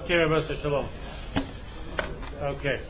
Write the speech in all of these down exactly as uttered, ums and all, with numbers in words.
Okay, Rabbi Shalom. Okay.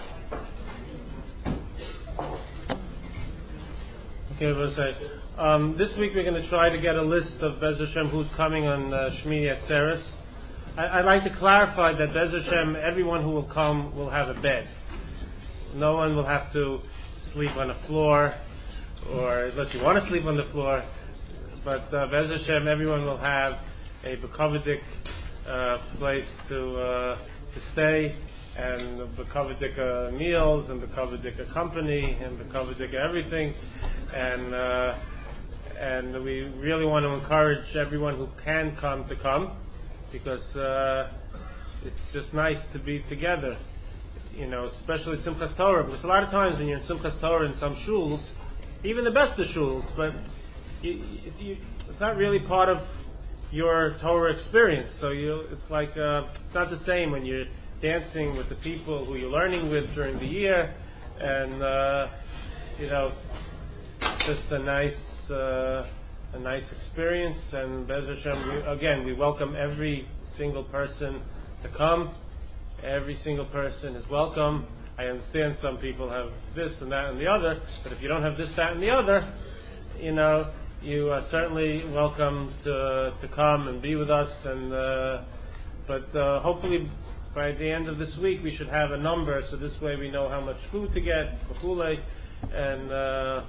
Okay, Rabbi um, this week we're going to try to get a list of Bez Hashem who's coming on uh, Shmini Atzeres. I, I'd like to clarify that Bez Hashem, everyone who will come will have a bed. No one will have to sleep on the floor, or unless you want to sleep on the floor. But uh, Bez Hashem, everyone will have a Bekovidik uh, place to uh, to stay, and Bekovidik uh, meals, and Bekovidik company, and Bekovidik everything. And uh, and we really want to encourage everyone who can come to come, because uh, it's just nice to be together. You know, especially Simchas Torah, because a lot of times when you're in Simchas Torah in some shuls, even the best of shuls, but you, it's, you, it's not really part of your Torah experience. So you, it's like uh, it's not the same when you're dancing with the people who you're learning with during the year, and uh, you know, it's just a nice uh, a nice experience. And Bez Hashem, we, again, we welcome every single person to come. Every single person is welcome. I understand some people have this and that and the other, but if you don't have this, that, and the other, you know, you are certainly welcome to to come and be with us. And uh, but uh, hopefully by the end of this week we should have a number, so this way we know how much food to get for Chulei, and uh,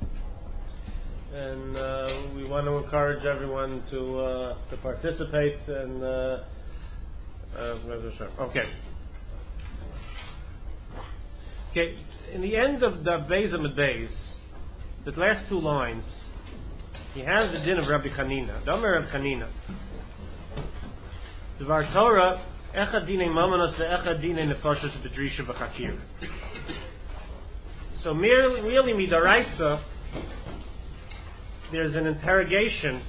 and uh, we want to encourage everyone to uh, to participate. And uh, uh, okay. Okay, in the end of the Beis Amud Beis, the last two lines, you have the din of Rabbi Chanina. Domer Rabbi Chanina. Dvar Torah, echad dinei mamanos ve'echad dinei nefashos b'drisha v'chakir. So merely, really, midaraisa, there's an interrogation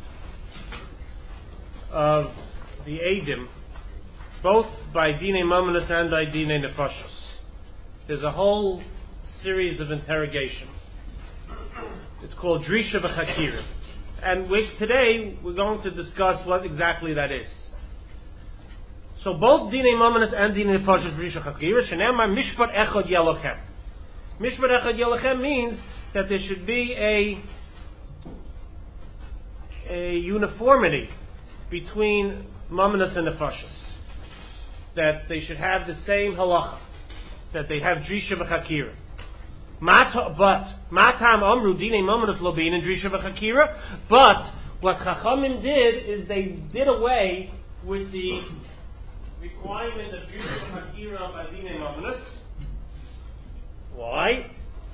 of the Eidim, both by dinei mamanos and by dinei nefashos. There's a whole series of interrogation. It's called Drisha v'Chakira. And we, today we're going to discuss what exactly that is. So both Dinei Mamanas and Dinei Nefashos Drisha v'Chakira, Shenemar Mishpat Echad Yelochem. Mishpat Echad Yelochem means that there should be a, a uniformity between Mamanas and Nefashos. That they should have the same halacha. That they have Drisha v'Chakira. But Matam Amru Dinei Mamanos Lobin and Drisha v'Chakira. But what Chachamim did is they did away with the requirement of Drisha v'Chakira by Dinei Mamanos. Why?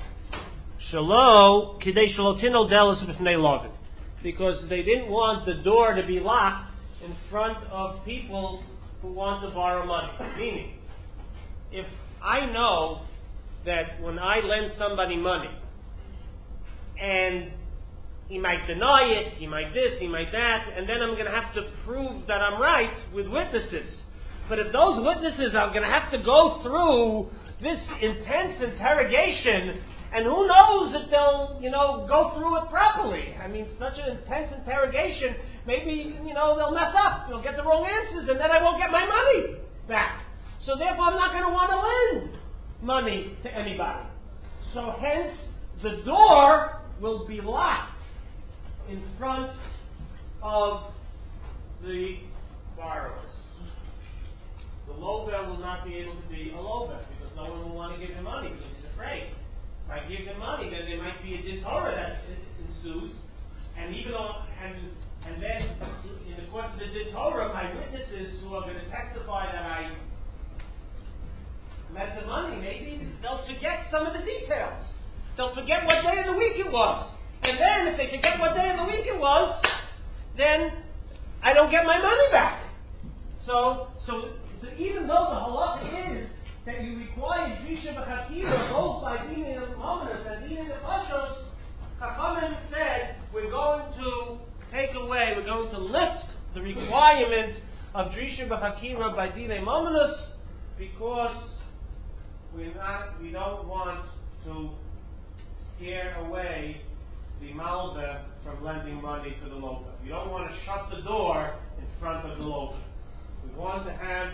Shalo Kidei Shalotino Delis B'fnei Lovin. Because they didn't want the door to be locked in front of people who want to borrow money. Meaning, if I know that when I lend somebody money, and he might deny it, he might this, he might that, and then I'm going to have to prove that I'm right with witnesses. But if those witnesses are going to have to go through this intense interrogation, and who knows if they'll, you know, go through it properly. I mean, such an intense interrogation, maybe, you know, they'll mess up, they'll get the wrong answers, and then I won't get my money back. So therefore, I'm not going to want to lend money to anybody. So hence, the door will be locked in front of the borrowers. The lover will not be able to be a lover because no one will want to give him money because he's afraid. If I give him money, then there might be a din Torah that ensues, and even though and and then in the course of the din Torah, my witnesses who are going to testify that I lent the money, maybe they'll forget some of the details. They'll forget what day of the week it was. And then, if they forget what day of the week it was, then I don't get my money back. So, so, so even though the halacha is that you require Drisha v'Chakira both by Dinei Mamanos and Dinei Nefashos, Chachamim said we're going to take away, we're going to lift the requirement of Drisha v'Chakira by Dinei Mamanos because We're not, we don't want to scare away the malva from lending money to the lover. We don't want to shut the door in front of the lover. We want to have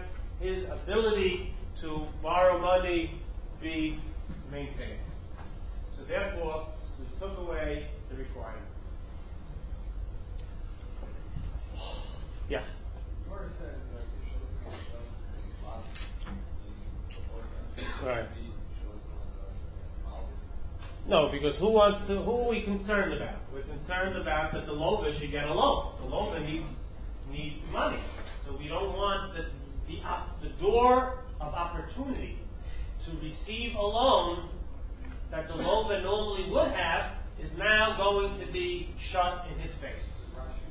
his ability to borrow money be maintained. So therefore, we took away the requirement. Yeah. Torah says that you should look at Right. No, because who wants to? Who are we concerned about? We're concerned about that the lover should get a loan. The lover needs needs money, so we don't want the the, op, the door of opportunity to receive a loan that the lover normally would have is now going to be shut in his face.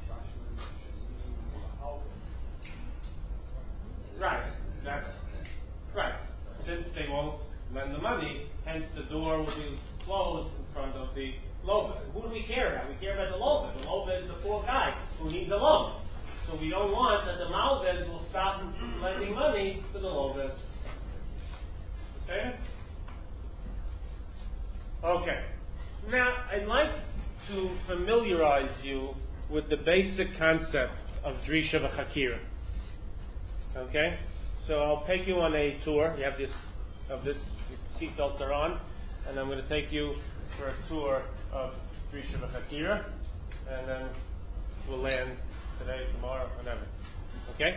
Right. That's right. Since they won't lend the money, hence the door will be closed in front of the lover. Who do we care about? We care about the lover. The lover is the poor guy who needs a loan. So we don't want that the malvez will stop lending money to the lovers. Understand? Okay. Now, I'd like to familiarize you with the basic concept of Drisha v'Chakira. Okay? So I'll take you on a tour. You have this, of this, seatbelts are on, and I'm going to take you for a tour of Drisha v'Chakira, and then we'll land today, tomorrow, whenever. Okay?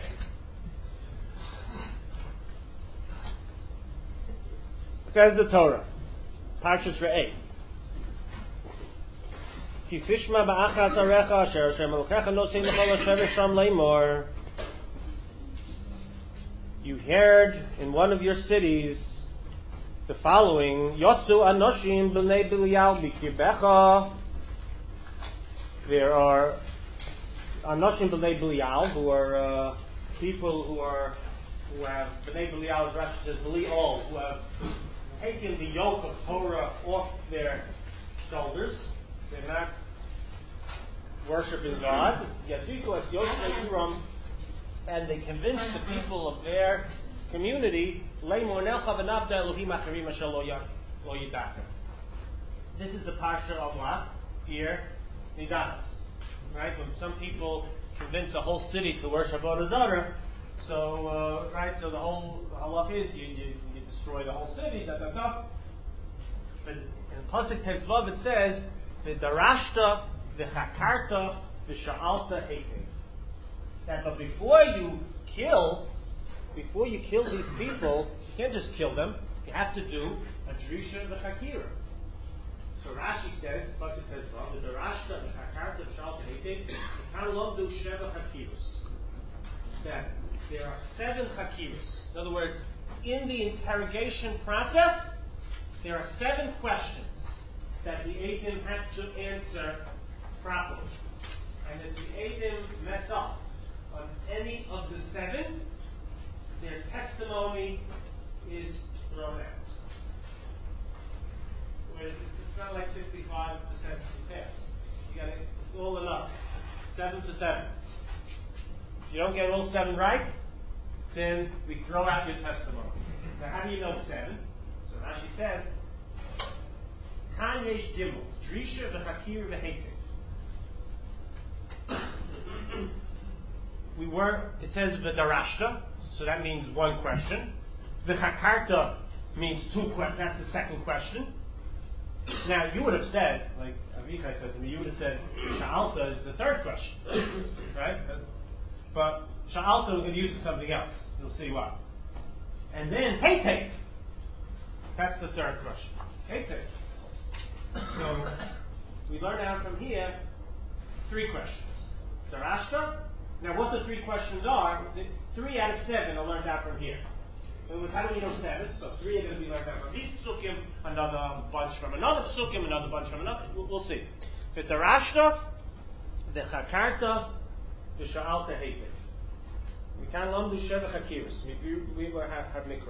Says the Torah, Parshas Re'eh. Ki sishma ba'achas arecha asher asher melokecha nosein l'chol asher v'sham leimor. You heard in one of your cities the following: Yotzu anoshim b'nei Bilial b'kirbecha. There are anoshim b'nei Bilial, who are uh, people who are who have b'nei Bilial, as Rashi says, Bilial, who have taken the yoke of Torah off their shoulders. They're not worshiping God. Yadiku es Yoshua Yiram. And they convinced the people of their community, this is the parsha of what? Here, Nidachas. Right? When some people convince a whole city to worship Avodah Zarah, so, uh, right, so the whole halach is you, you, you destroy the whole city, da da da. But in Pasuk Tezvav it says, V'darashta, v'chakarta, v'sha'alta hekev. That, but before you kill, before you kill these people, you can't just kill them. You have to do a drisha v'chakira. So Rashi says, Pasuk Tezvav, the darashta v'chakarta v'shal tehekev, v'kan lomdu sheva chakirus. That there are seven chakirus. In other words, in the interrogation process, there are seven questions that the Eidim have to answer properly. And if the Eidim mess up on any of the seven, their testimony is thrown out. Whereas it's not like sixty-five percent pass. You got it. It's all enough. Seven to seven. If you don't get all seven right, then we throw out your testimony. Now, how do you know seven? So Rashi says, Kan yesh gimel, drisha v'chakir v'hekev. We were, it says v'darashta, so that means one question. V'chakarta means two questions, that's the second question. Now, you would have said, like Avichai said to me, you would have said, Sha'alta is the third question. Right? But Sha'alta we're going to use for something else. You'll see what. And then, Heitev. That's the third question. Heitev. So, we learn out from here three questions. Darashta. Now, what the three questions are, the three out of seven are learned out from here. In other words, how do we know seven? So three are going to be learned out from these psukim, another bunch from another psukim, another bunch from another. We'll, we'll see. The darashta, the chakarta, the sha'alta heitev. We can't lamdu sheva chakiris. We, we will have, have mikra.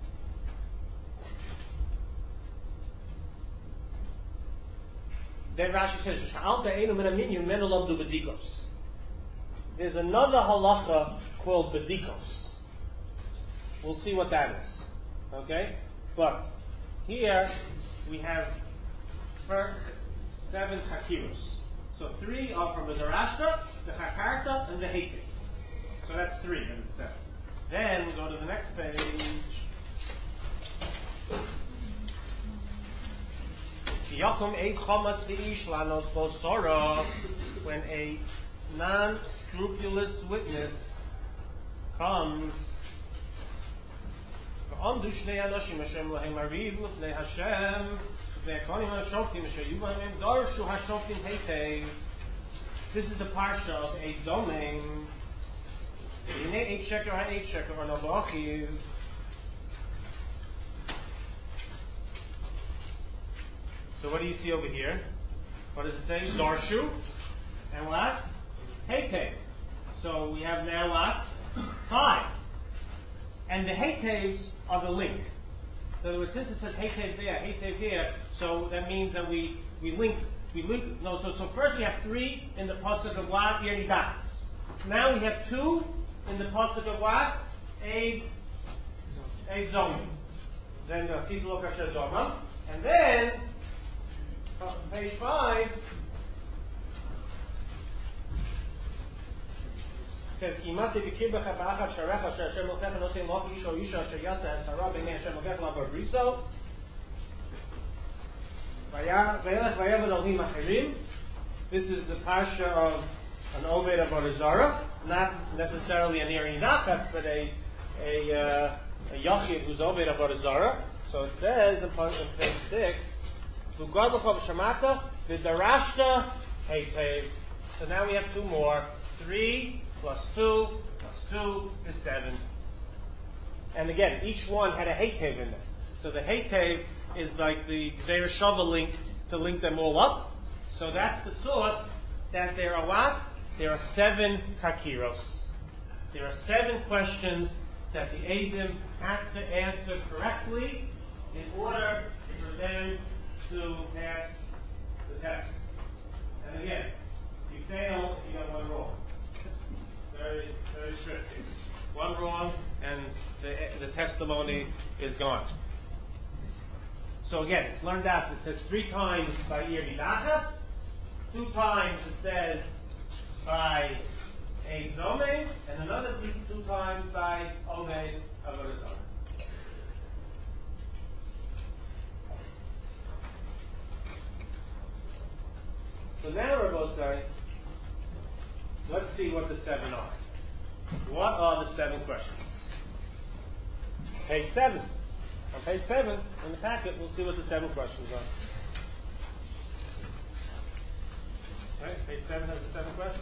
Then Rashi says, sha'alta einu min aminyum menu lamdu bedikos. There's another halacha called bedikos. We'll see what that is. Okay? But here we have seven chakiros. So three are from the darashta, the chakarta, and the heitev. So that's three and seven. Then go to the next page. When a non-scrupulous witness comes, this is the parsha of Eid Zomim. Eight sheker, eight sheker, or no b'achiv. So what do you see over here? What does it say? Darshu. And what? Heitev. So we have now what? Five. And the Heitevs are the link. In other words, since it says Heitev there, Heitev here, so that means that we, we link, we link, no, so, so first we have three in the pasuk of what? Yeridas. Now we have two in the pasuk of what? Eid, Eid Zomim. Then uh, Sitlo Kasher Zomam. And then, uh, page five, says, Kimati b'kirbecha ba'achad sharecha asher Hashem lokecha nosein lof ish o isha asher yasa es hara b'nei Hashem lokech lavar briso. Vayelech vayeved olim achirim. This is the parsha of an Oved Avodah Zarah, not necessarily an Iri Nachas, but a a, uh, a Yachid who's Oved Avodah Zarah. So it says in page six, V'gad l'chov shamata v'darashta heitev. So now we have two more. Three plus two plus two is seven. And again, each one had a heitev in it. So the heitev is like the Gzeir Shava link to link them all up. So that's the source that there are what? There are seven kakiros. There are seven questions that the Eidim have to answer correctly in order for them to pass the test. And again, you fail if you got one wrong. Very, very strict. One wrong and the, the testimony is gone. So again, it's learned out. It says three times by Iri Nachas, two times it says by Eid Zomim, and another two times by Oved Avodah Zarah. So now, Rabbosai, let's see what the seven are. What are the seven questions? Page seven. On page seven, in the packet, we'll see what the seven questions are. Right, page seven has the seven questions.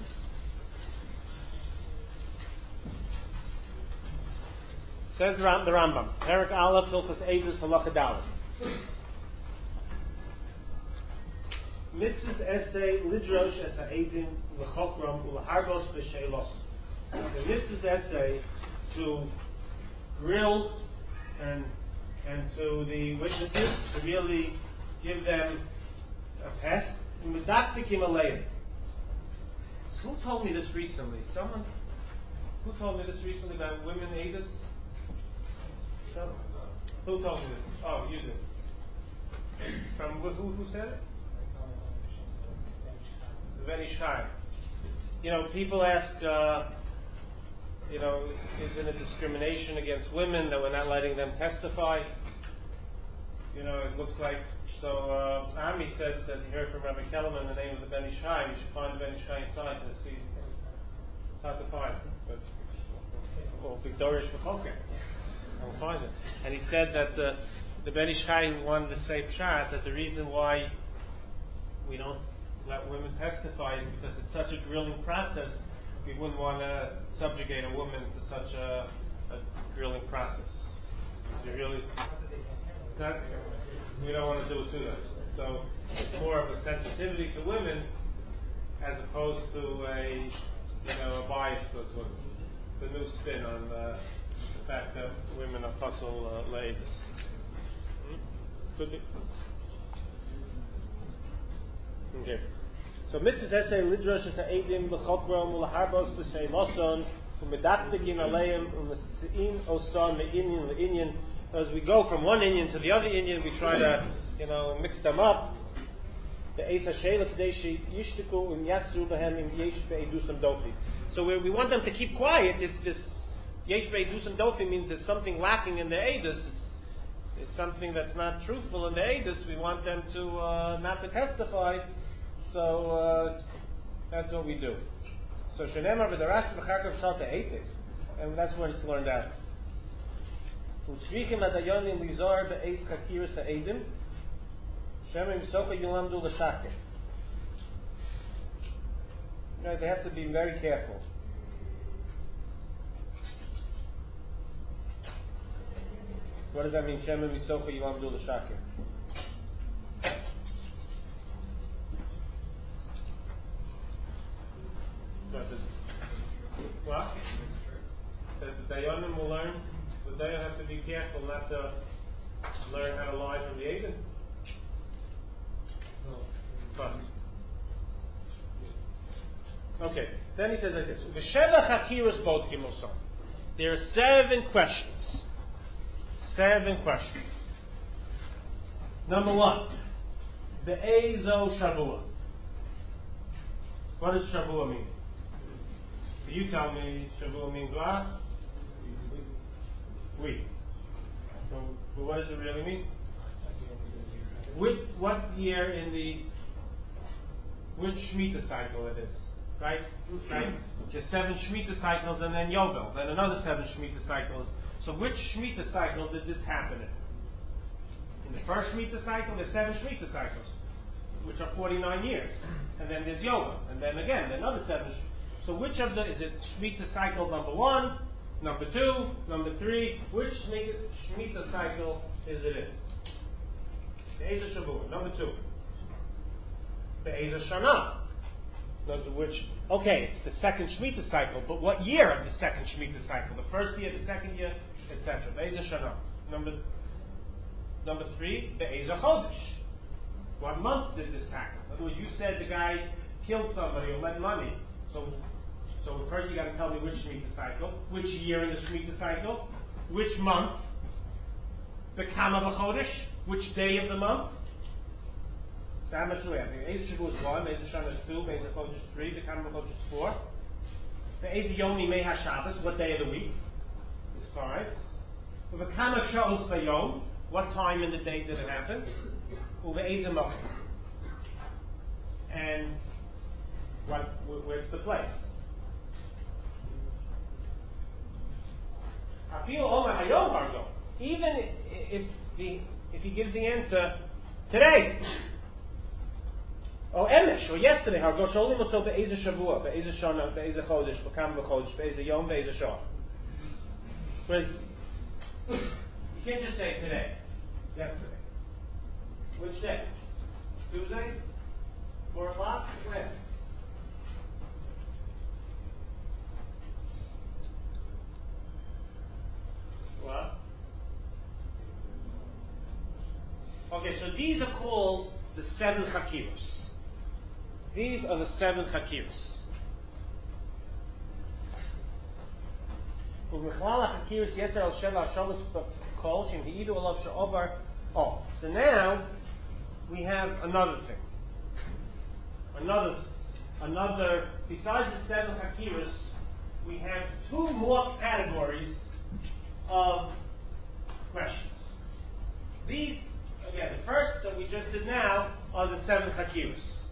Says the Rambam, Perak Aleph, Hilchos Eidus, Halacha Daled. Mitzvahs essay lidrosh es ha'edim l'chokram u'laharbos b'sheilos. It's a mitzvahs essay to grill and and to the witnesses to really give them a test. Medaktikim aleim. So who told me this recently? Someone who told me this recently about women edus? So, who told me this? Oh, you did. From who? Who said it? The Ben Ish Chai. You know, people ask, uh, you know, isn't it discrimination against women that we're not letting them testify? You know, it looks like, so uh, Ami said that he heard from Rabbi Kellerman the name of the Ben Ish Chai. We should find the Ben Ish Chai inside to see. It's hard to find, but well, big Dorish for Koke. I'll find it. And he said that the, the Ben Ish Chai wanted to say pshat that the reason why we don't let women testify is because it's such a grilling process. We wouldn't want to subjugate a woman to such a, a grilling process. You really, not, we don't want to do it to them. So it's more of a sensitivity to women as opposed to a, you know, a bias towards women. The new spin on the, the fact that women are puzzle uh, ladies. Hmm? Could be. Okay. So mitzvahs essay lidrosh es ha'edim l'chokrom u'laharbos b'shei loson u'medaktikin aleim u'mesi'in osan me'inyan le'inyan. As we go from one Indian to the other Indian, we try to, you know, mix them up. The Eis HaSheila Kadeshi Yishtiku Im Yatzru Behem Im Yesh Be'edusam Dofi. So we, we want them to keep quiet if this Yesh be'edusam dofim means there's something lacking in the edus. It's, it's something that's not truthful in the edus. We want them to uh, not to testify. So uh, that's what we do. So shenemar v'darash v'charkav shalta eitiv, and that's where it's learned out. Utzrichim adayonim lizar be'eis chakiris ha'edim shemim socha yulamdu l'shaker. Right, they have to be very careful. What does that mean? Shemim misocha yulamdu l'shaker. What? That the Dayanim will learn. The Dayan have to be careful not to learn how to lie from the Aiden. No. But. Okay. Then he says like this: V'sheva chakiros bodkim osam. There are seven questions. Seven questions. Number one, be'ezo shavua. What does shavua mean? You tell me, Shavua means what? Week. So, but what does it really mean? Which, what year in the, which Shemitah cycle it is? Right? Right? There's seven Shemitah cycles and then Yovel, then another seven Shemitah cycles. So which Shemitah cycle did this happen in? In the first Shemitah cycle, there's seven Shemitah cycles, which are forty-nine years. And then there's Yovel, and then again, another seven Shemitah. So which of the, is it Shemitah cycle number one, number two, number three? Which Shemitah cycle is it in? Be'ezer Shavua. Number two. Be'ezer Shana. Number which, okay, it's the second Shemitah cycle, but what year of the second Shemitah cycle? The first year, the second year, et cetera. Be'ezer Shana. Number, number three, Be'ezer Chodesh. What month did this happen? In other words, you said the guy killed somebody or lent money. So, so first you got to tell me which Shemitah cycle, which year in the Shemitah cycle, which month, Bekama b'chodesh, which day of the month. So how much do we have? Be'ezer Shavua is one, Be'ezer Shana is two, Be'ezer Chodesh is three, Bekama b'chodesh is four. Be'ezer Yomi Mei HaShabbos, what day of the week? Is five. Bekama Sha'os B'yom, what time in the day did it happen? Uve'ezer Mokim. And what, where's the place? I feel Omer Hayom Hargo. Even if the if he gives the answer today, or Emesh, or yesterday, Hargo Sholim Oso Be'ezer Shavua, Be'ezer Shana, Be'ezer Chodesh, Bekam B'chodesh, Be'ezer Yom, Be'ezer Shah. Whereas you can't just say today, yesterday. Which day? Tuesday? Four o'clock? When? What? Okay, so these are called the seven chakiros. These are the seven chakiros. Oh, so now we have another thing. Another, another. Besides the seven chakiros, we have two more categories of questions. These, again, the first that we just did now are the seven chakiros.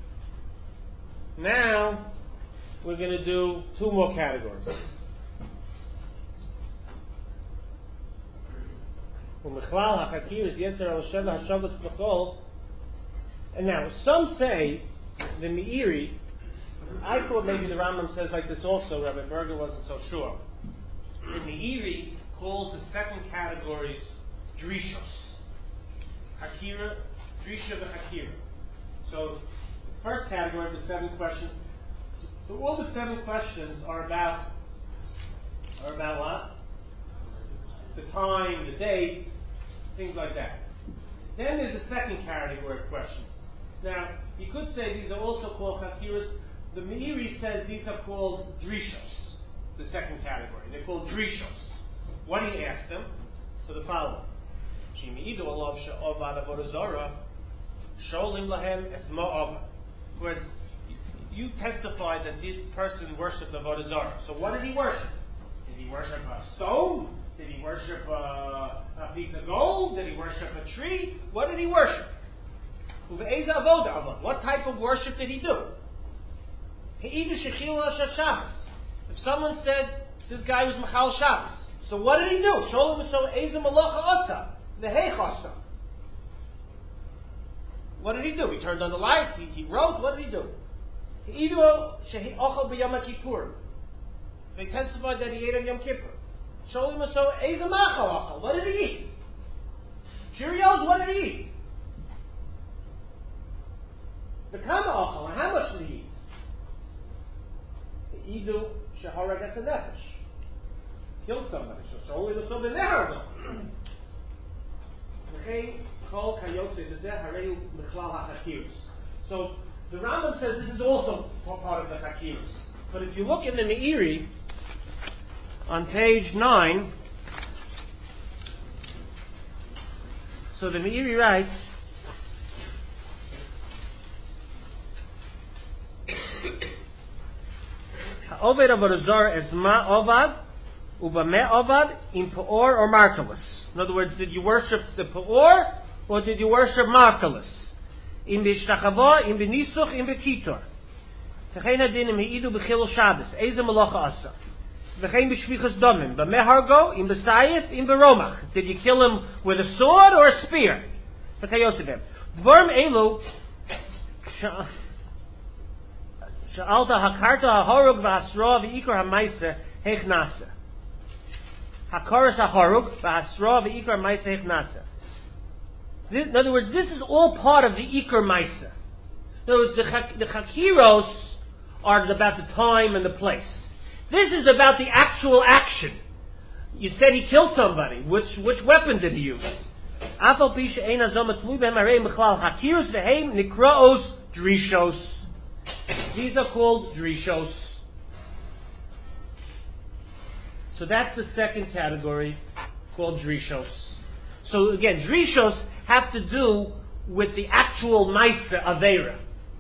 Now we're going to do two more categories. And now some say the Meiri. I thought maybe the Rambam says like this also. Rabbi Berger wasn't so sure. The Meiri calls the second categories drishos. Hakira, drisha v'hakira. So the first category of the seven questions. So all the seven questions are about are about what? The time, the date, things like that. Then there's a second category of questions. Now you could say these are also called hakiras. The Meiri says these are called drishos. The second category. They're called drishos. What do you ask them? So the following. Whereas you testified that this person worshipped Avodah Zarah. So what did he worship? Did he worship a stone? Did he worship a, a piece of gold? Did he worship a tree? What did he worship? Uve'eza avoda avod. What type of worship did he do? If someone said this guy was Machal Shabbos, so what did he do? Sholem so eza malacha asa, vehech asa. What did he do? He turned on the light. He, he wrote. What did he do? He ochel b'Yom Kippur. They testified that he ate on Yom Kippur. Sholem so eza machal achal. What did he eat? Cheerios. What did he eat? The kama achal. And how much did he eat? Idu sheharag es nefesh, killed somebody. So Sholem so b'nehargo. V'chein kol kayotze b'zeh hareu mechlal ha'chakirus. So the Rambam says this is also part of the chakirus. But if you look in the Meiri on page nine, so the Meiri writes. Ovad of Razor is ma ovad, uba me ovad in peor or markelus. In other words, did you worship the peor or did you worship markelus? In bishtachava, in benisuch, in bekitor. V'chein adinim heidu b'chil Shabbos. Eze malacha asa. V'chein b'shvichas domim. B'mehargo, in b'sayif, in b'romach. Did you kill him with a sword or a spear? V'chayosevim. Dvorm elu. Sha'alta hakarta hahorug v'asra v'ikar ha'maisa hechnasa. Hakaras hahorug v'asra v'ikar ha'maisa hechnasa. In other words, this is all part of the ikar maisa. In other words, the, chak- the chakiros are about the time and the place. This is about the actual action. You said he killed somebody. Which which weapon did he use? Afal pi she'ein hazom tluy behem harei mechlal chakiros v'heim nikraos drishos. These are called drishos. So that's the second category, called drishos. So again, drishos have to do with the actual maisa aveira.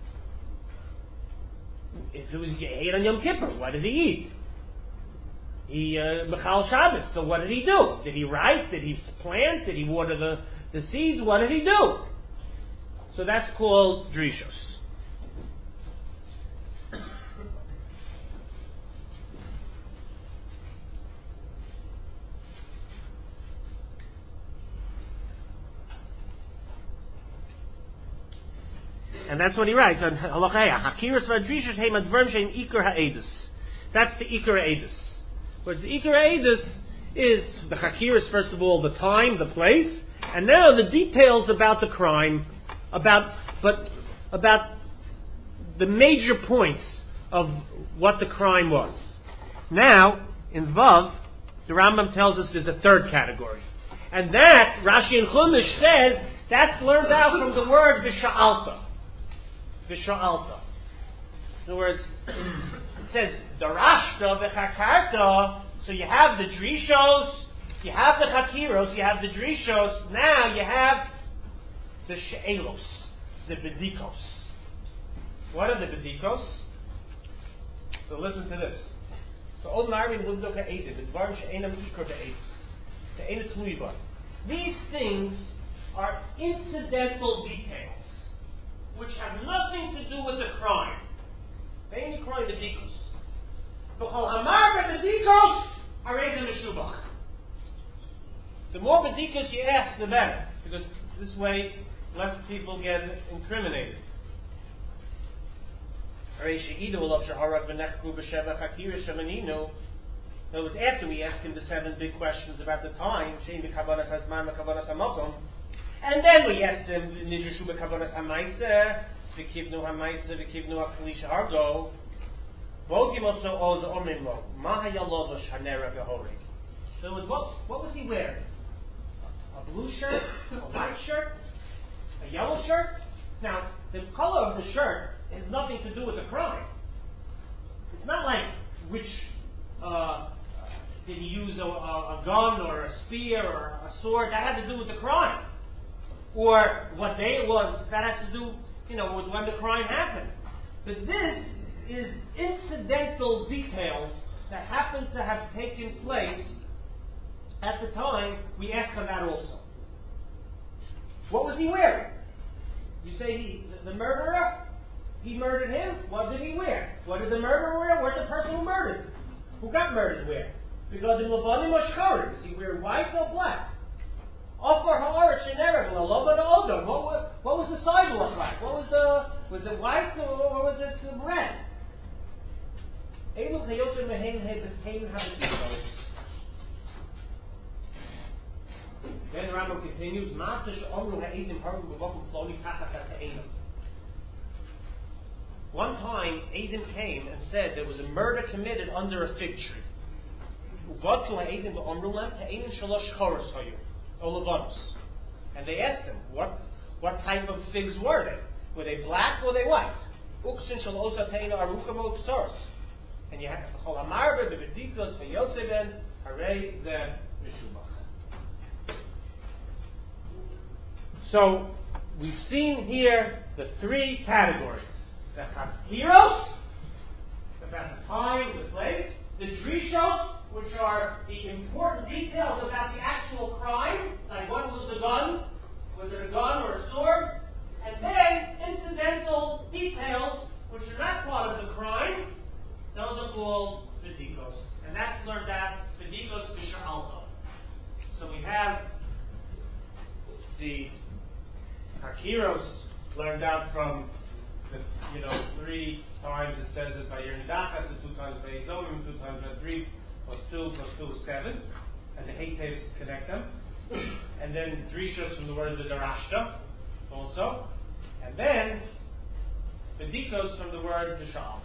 If it was he ate on Yom Kippur, what did he eat? He uh, Mechal Shabbos. So what did he do? Did he write? Did he plant? Did he water the, the seeds? What did he do? So that's called drishos. And that's what he writes on Halachaya. Hakiras v'adrishos heim advarim sheim ikar ha'edus. That's the ikar ha'edus. Whereas the ikar ha'edus is the hakiras, first of all, the time, the place, and now the details about the crime, about but about the major points of what the crime was. Now, in Vav, the Rambam tells us there's a third category. And that, Rashi and Chumash says, that's learned out from the word v'sha'alta. V'sha'alta. In other words, it says, darashta v'chakarta, so you have the drishos, you have the chakiros, you have the drishos, now you have the she'elos, the bedikos. What are the bedikos? So listen to this. So Od Marvin Lubdoka Eid, the Dvar She'enam Ikar Be'edus, the Eid Tluiva. These things are incidental details, which have nothing to do with the crime. They ain't crime bedikos. V'chol hamar bedikos harei meshubach. The more bedikos you ask, the better, because this way less people get incriminated. In other words, after we asked him the seven big questions about the time, and then we asked him, so it was, what, what was he wearing? A blue shirt? A white shirt? A yellow shirt? Now, the color of the shirt has nothing to do with the crime. It's not like which, uh, did he use a, a, a gun or a spear or a sword? That had to do with the crime. Or what day it was, that has to do, you know, with when the crime happened. But this is incidental details that happened to have taken place at the time, we ask on that also. What was he wearing? You say he, the murderer, he murdered him. What did he wear? What did the murderer wear? What did the person who murdered, who got murdered, wear? Because in Levanim or Shkarim, is he wearing white or black? Offer ha'aretz shenerev l'lovan odom. What was what was the sidewalk like? What was the was it white or, or was it red? Elu chayotim mehem hebekein habedikos. Then the Rambam continues, Masash omru ha'edim haru b'vokum ploni tachas ha'te'enim. One time, Adim came and said there was a murder committed under a fig tree. Ubadku ha'edim v'omru lem te'enim shalosh choros hayu. Olevanos. And they asked him, what what type of figs were they? Were they black or were they white? Uksin shalosa teina arukamo ksoros. And you have to call amarbe bebedikos veyotseben harei ze mishubach. So we've seen here the three categories: the chakiros, about the time, the place; the drishos, which are the important details about the actual crime, like what was the gun, was it a gun or a sword, and then incidental details, which are not part of the crime, those are called bedikos. And that's learned at bedikos b'sha'alto. So we have the hakiros learned out from the, you know, three times it says it by Yernidachas, and two times by Yizomim, two times by three, plus two, plus two is seven, and the Heitevs connect them. And then Drishos from the word of the Darashta, also. And then Bedikos from the word B'sha'alta.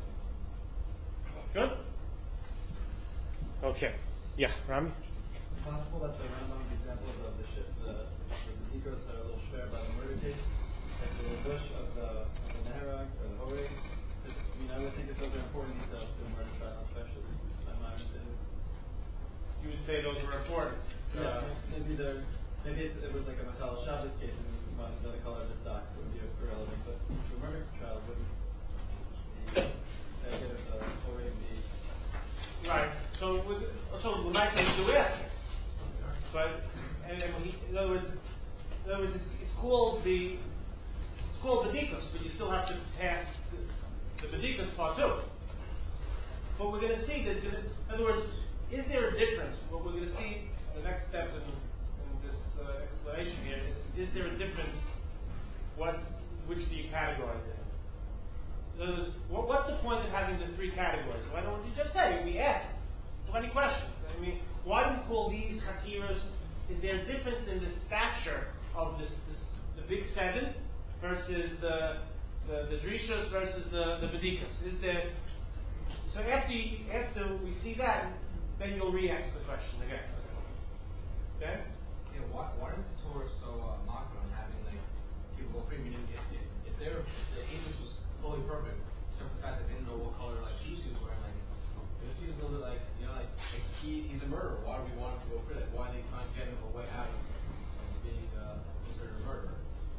Good? Okay. Yeah, Rami? Is it possible that the Rambam's examples of the ship, the, the Bedikos that are a little share by the murder case, like the little bush of the, of the Neherag or the Horig? I mean, I would think that those are important details to a murder trial, especially. My understanding. You would say those were important. Yeah, uh, maybe they're, maybe it, it was like a Machal Shabbos case and it was one the color of the socks, it would be irrelevant, but to a murder trial wouldn't be negative of the Horig be. Right. So, with, so the nice thing to do ask it. But, and, and he, in other words, in other words, it's, it's called the it's called Bedikos, but you still have to pass the, the Bedikos part too. But we're going to see this. In other words, is there a difference? What we're going to see, the next step in, in this uh, explanation here is: is there a difference? What, which do you categorize it in? In other words, what, what's the point of having the three categories? Why don't you just say we asked twenty questions? I mean, why do we call these hakiras? Is there a difference in the stature of this, this the big seven versus the the, the drishas versus the the bedikas? Is there So after you, after we see that, then you'll re-ask the question again. Okay? Yeah. Why, why is the Torah so uh, mocked on having like people go free? Meaning, if if, if they're if the Avis was totally perfect, except for the fact that they didn't know what color like shoes he was wearing, like it seems a little bit like you know like, like he he's a murderer. Why do we want him to go free? Like why are they trying to get him a way out of being uh, considered a murderer?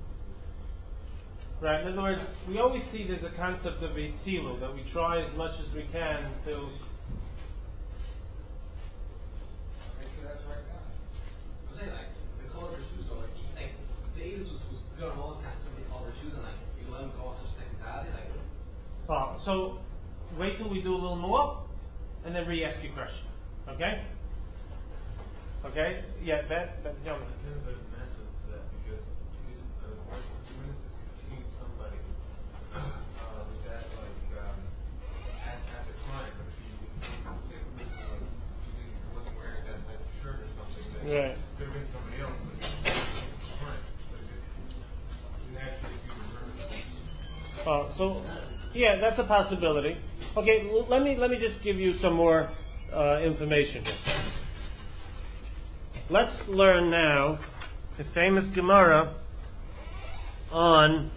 Right. In other words, we always see there's a concept of Eitzilu, that we try as much as we can to. Make sure that's right now. I'm saying like the color of your shoes though, like he, like the Avis was, was good on all the time. Somebody colored their shoes and like you let him go on such technicality, like. Oh, so wait till we do a little more, and then re-ask your question. Okay? Okay? Yeah. That. that yeah. There's an answer to that because uh, when this is seeing somebody uh, with that like um, at, at the crime, but if he, if he sick was uh, he didn't, wasn't wearing that type of shirt or something, then Right. it could have been somebody else, but it was the crime. But it didn't actually be the murder. Oh, so yeah, that's a possibility. Okay, l- let me let me just give you some more uh, information here. Let's learn now the famous Gemara on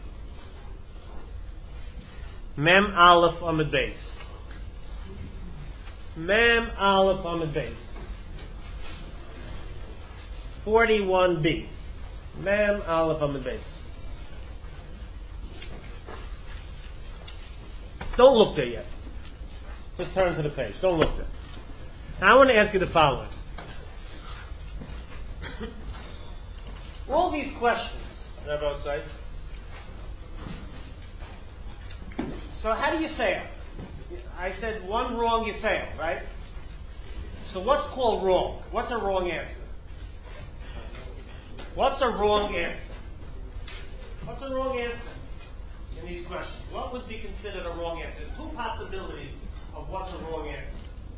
Mem Aleph Amud Beis. Mem Aleph Amud Beis. forty-one b. Mem Aleph Amud Beis. Don't look there yet. Let's turn to the page. Don't look there. Now I want to ask you the following. All these questions, Rabbi said. So how do you fail? I said one wrong, you fail, right? So what's called wrong? What's a wrong answer? What's a wrong answer? What's a wrong answer in these questions? What would be considered a wrong answer? Two possibilities of what's a wrong answer.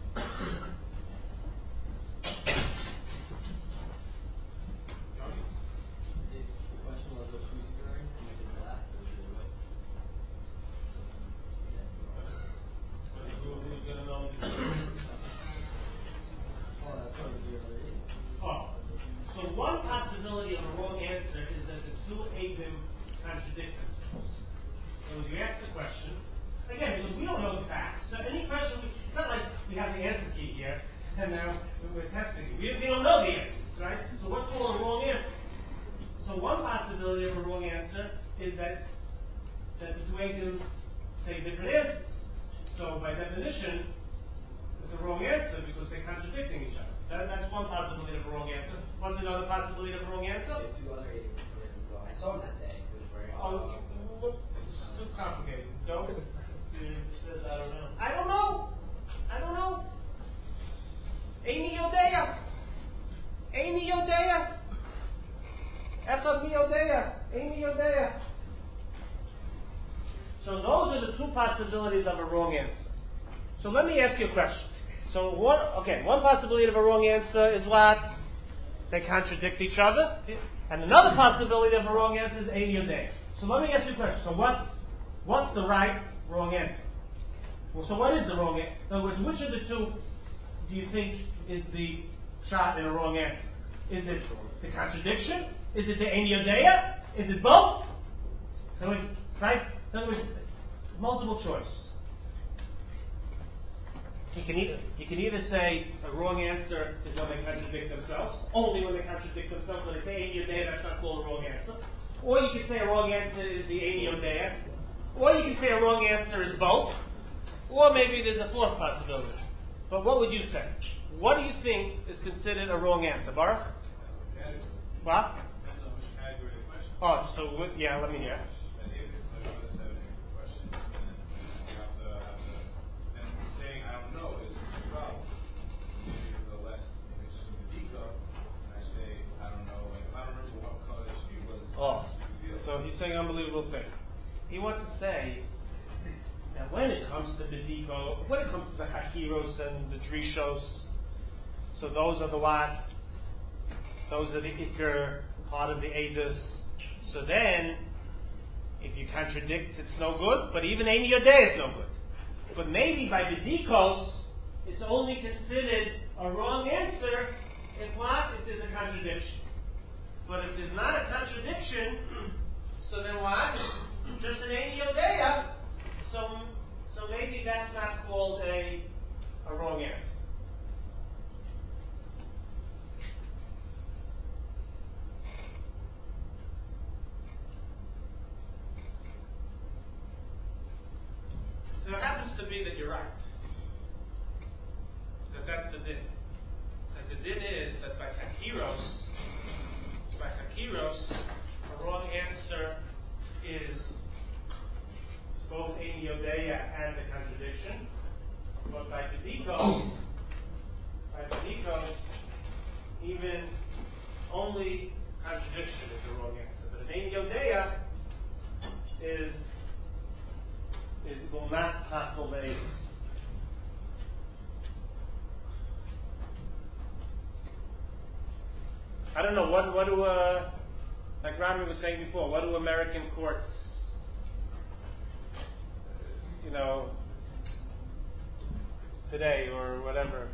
Oh, so one possibility of a wrong answer is that the two eidim contradict themselves. So as you ask the question, again, because we don't know the facts, so any question, we, it's not like we have the answer key here, and now we're testing it. We, we don't know the answers, right? So what's called a wrong answer? So one possibility of a wrong answer is that that the two eidim say different answers. So by definition, it's a wrong answer because they're contradicting each other. That, that's one possibility of a wrong answer. What's another possibility of a wrong answer? I saw him that day. It was very Oh, it's too complicated. Don't. It says, I don't know. I don't know. I don't know. Amy Yodea. Amy Yodea. Echad mi Yodea. Amy Yodea. So those are the two possibilities of a wrong answer. So let me ask you a question. So what? Okay, one possibility of a wrong answer is what? They contradict each other. And another possibility of a wrong answer is Amy Yodea. So let me ask you a question. So what's what's the right wrong answer? Well, so what is the wrong answer? In other words, which of the two do you think is the shot in a wrong answer? Is it the contradiction? Is it the Ein Yodea? Is it both? In other words, right? In other words, multiple choice. You can either you can either say a wrong answer is when they contradict themselves, only when they contradict themselves. When they say Ein Yodea, that's not called a wrong answer. Or you can say a wrong answer is the Ein Yodea. Or you can say a wrong answer is both. Or maybe there's a fourth possibility. But what would you say? What do you think is considered a wrong answer, Baruch? What? Depends on which category of question. Oh, so what, yeah, let me hear. And if it's like other seven different questions, then you have to have the. Then saying I don't know is a problem. Maybe it's a less. If it's just a Medika, and I say I don't know. Like if I don't remember what color the street was. Oh, it's a big deal. so he's saying an unbelievable thing. He wants to say that when it comes to Bediko, when it comes to the Hakiros and the Drishos, so those are the what? Those are the Iker, part of the Eidos. So then, if you contradict, it's no good, but even Ein Yodea is no good. But maybe by Bedikos, it's only considered a wrong answer if what? If there's a contradiction. But if there's not a contradiction, so then what? Just an Ein Yodea. So, so maybe that's not called a, a wrong answer. So it happens to be that you're right. That that's the din. That the din is that by Hakiros, by Hakiros, a wrong answer is both Ein Yodea and the contradiction. But by Bedikos, by Bedikos, even only contradiction is the wrong answer. But an Ein Yodea is, it will not passel the Eidos. I don't know, what what do, uh, like Rami was saying before, what do American courts, you know, today or whatever?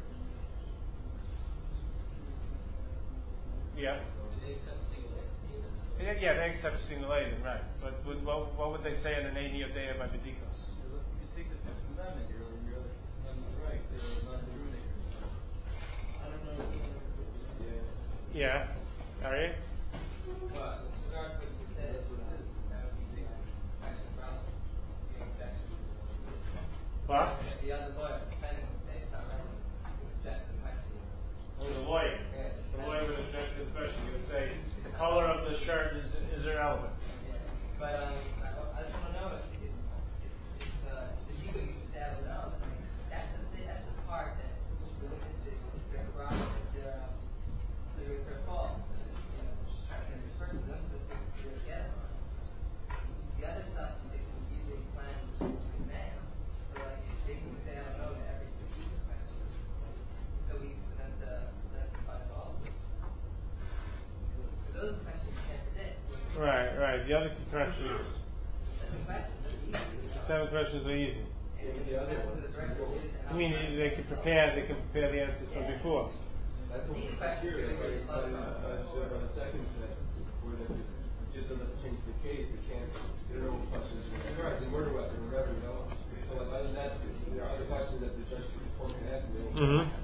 Yeah. Do they accept single eidim? Yeah, yeah, they accept single eidim, right. But would, what, what would they say in an Ein Yodea by Bedikos? You take the Fifth Amendment, you're, you're the Fifth Amendment right to not ruining yourself. I don't know. Yeah. Are you? But with regard to what you said, That's what it is. that would be the action balance. Being protection. What? The other lawyer, Right, the other questions, Seven questions, that's easy. seven questions are easy. And the other one is right. I mean, they can prepare, they can prepare the answers from before. That's what These we're questions criteria, are but just but in, like- but in the second sentence, where the, it just doesn't change the case, they can't, they don't know what questions, right, the murder weapon, or whatever, you know? So like, other than that, there are other questions that the judge, the court can ask, and they don't. Mm-hmm.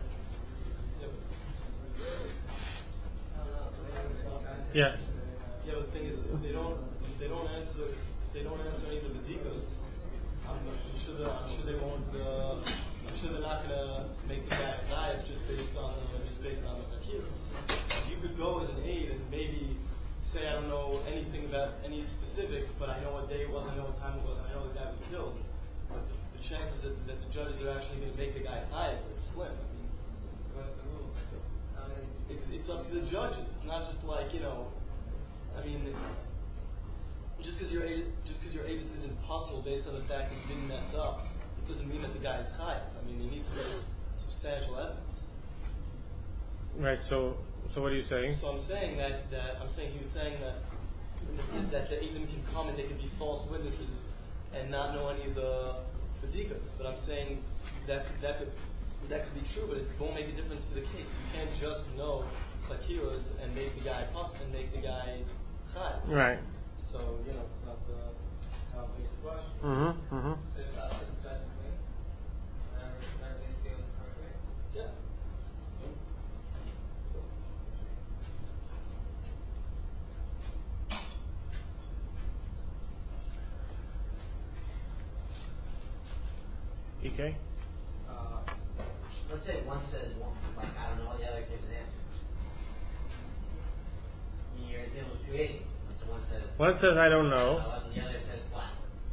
Yeah. Yeah, but the thing is, if they don't, if they don't answer, if they don't answer any of the bedikas, I'm, I'm sure that I'm sure they won't. Uh, I'm sure they're not gonna make the guy alive just based on the, just based on the fakiras. You could go as an aide and maybe say I don't know anything about any specifics, but I know what day it was, I know what time it was, and I know the guy was killed. But the, the chances that, that the judges are actually going to make the guy alive are slim. I mean, it's it's up to the judges. It's not just like, you know. I mean, just because your just because your aidis isn't puzzle based on the fact that you didn't mess up, it doesn't mean that the guy is chayav. I mean, he needs some substantial evidence. Right. So, so what are you saying? So I'm saying that, that I'm saying he was saying that that the eidim can come and they can be false witnesses and not know any of the the dekas. But I'm saying that that could that could be true, but it won't make a difference to the case. You can't just know chakiros and make the guy pus and make the guy chayav. Right. So, you know, it's not the how big the question. Mm-hmm. Mm-hmm. So it's up to the judge's way. Whatever, whatever they feel is correct way. Yeah. E K? Uh, let's say one says one, like I don't know, the other gives an answer. I mean, you're dealing with two eighty. So one says One says I don't know. and the other says black.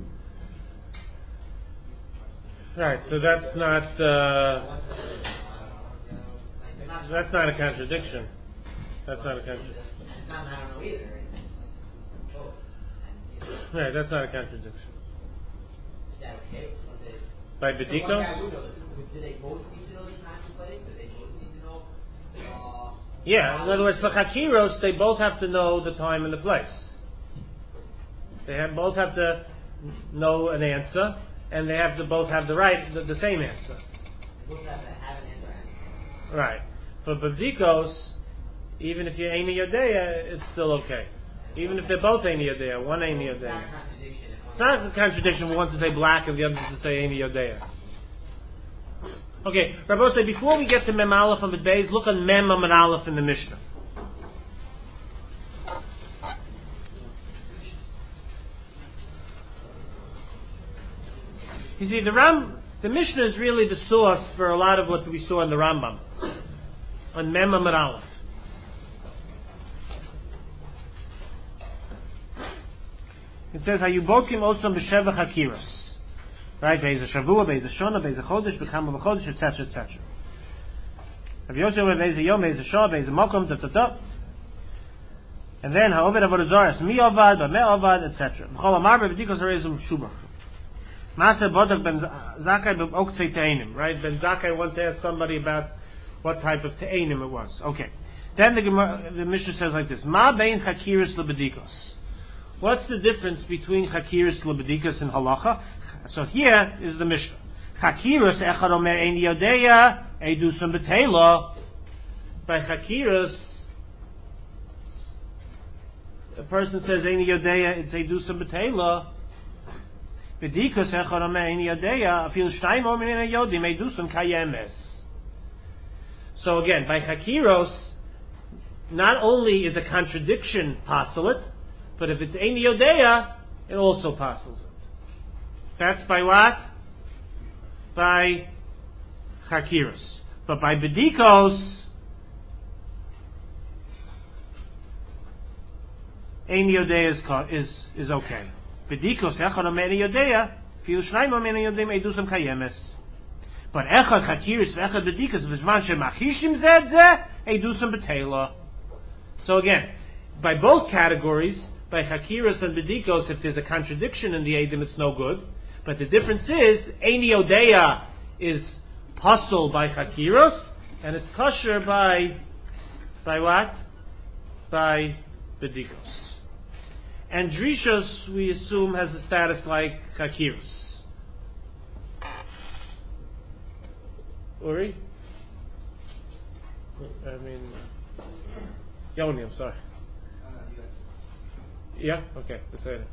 Right. So that's not. Uh, One says I don't know, the other one's like they're not. that's not a contradiction. That's not a contradiction. It's not I don't know either. It's both. And, you know, Right. That's not a contradiction. is that okay? Was it, By so one guy bedikos? would know the- do they both need to know the time and place? Do they both need to know? Uh, Yeah. In other words, for chakiros, they both have to know the time and the place. They have, both have to know an answer, and they have to both have the right, the, the same answer. They both have to have an answer. Right. For bedikos, even if you're Eini Yodea, it's still okay. Even if they're both Eini Yodea, one Eini It's not Yodea. a contradiction. if one- It's not a contradiction for one to say black and the other to say Eini Yodea. Okay, Rabbi say before we get to Mem Aleph and Mem Beis, look on Mem and Aleph in the Mishnah. You see, the Ram, the Mishnah is really the source for a lot of what we saw in the Rambam on Mem and Aleph. It says, "Hayubokim osam b'sheva chakiros." Right, be'ez shavua, be'ez shona, be'ez chodesh, b'kama b'chodesh, et cetera, et cetera. Rabbi Yosef went be'ez yom, be'ez shah, be'ez makom, da da da. And then ha'oved avodah zaras, mi avad, b'me avad, et cetera. V'chol amar be'bedikos harezum shubach. Maser bodak ben Zakai b'oktzei te'enim. Right, Ben Zakai once asked somebody about what type of te'enim it was. Okay. Then the Gemara, the Mishnah says like this: Ma bein chakiris lebedikos. What's the difference between chakiris lebedikos and halacha? So here is the Mishnah. Chakiris echad omer ein yodeya edusam b'teila. By chakiris, a person says ein yodeya, it's edusam b'teila. Bedikos echad omer ein yodeya afil shtayim omer ein yodim edusam kayemes. So again, by chakiros, not only is a contradiction possible, but if it's ein yodeya, it also passes it. That's by what? By chakiros. But by bedikos, ein yodeya is, is, is okay. Bedikos echad omer ein yodeya, fil shnayim omer ein yodim edusam kayemes. But echad chakiros ve'echad bedikos b'zman shemachishim zed zeh edusam b'teila. So again, by both categories, by chakiros and bedikos, if there's a contradiction in the edim, it's no good. But the difference is, Eini Yodeya is puzzle by chakiros, and it's kosher by, by what? By bedikos. And drishos, we assume, has a status like chakiros. Uri? I mean, Yoni, I'm sorry. Yeah? Okay, let's say it.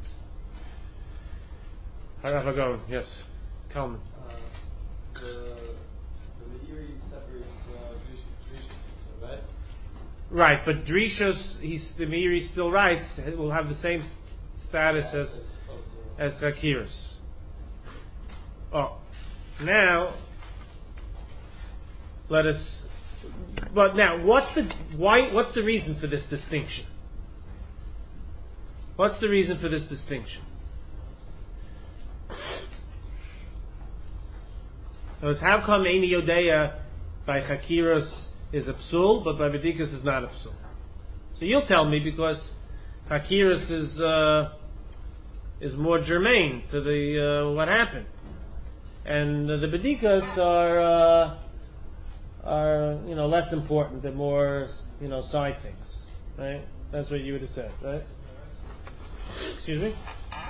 Harav Agon, yes. Kalman. Uh, the the Meiri separates uh, Drishos, right? Right, but drishos, he's, the Meiri still writes, will have the same st- status Yeah, as it's also- as chakiros. Oh, now let us. But now, what's the why? What's the reason for this distinction? What's the reason for this distinction? So it's how come Eini Yodeya by chakiros is a psul, but by bedikas is not a psul? So you'll tell me because chakiros is uh, is more germane to the uh, what happened, and uh, the bedikas are uh, are you know less important. They're more you know side things, right? That's what you would have said, right? Excuse me.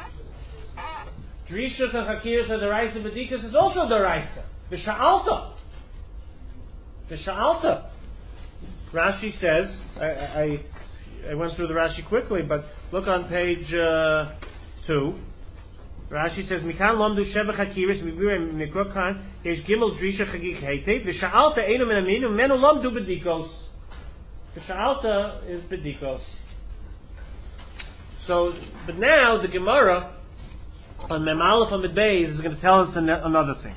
Drishos and chakiros are deraisa. Bedikas is also deraisa. V'sha'alta. V'sha'alta. Rashi says, I, I, I went through the Rashi quickly, but look on page uh, two. Rashi says, Mikan lomdu sheva chakiris mibir mikrokan yesh gimel drisha chagik heitev v'sha'alta einu min aminu menu lomdu bedikos. V'sha'alta is bedikos. So, but now the Gemara on Mem Aleph Amid Beis is going to tell us an- another thing.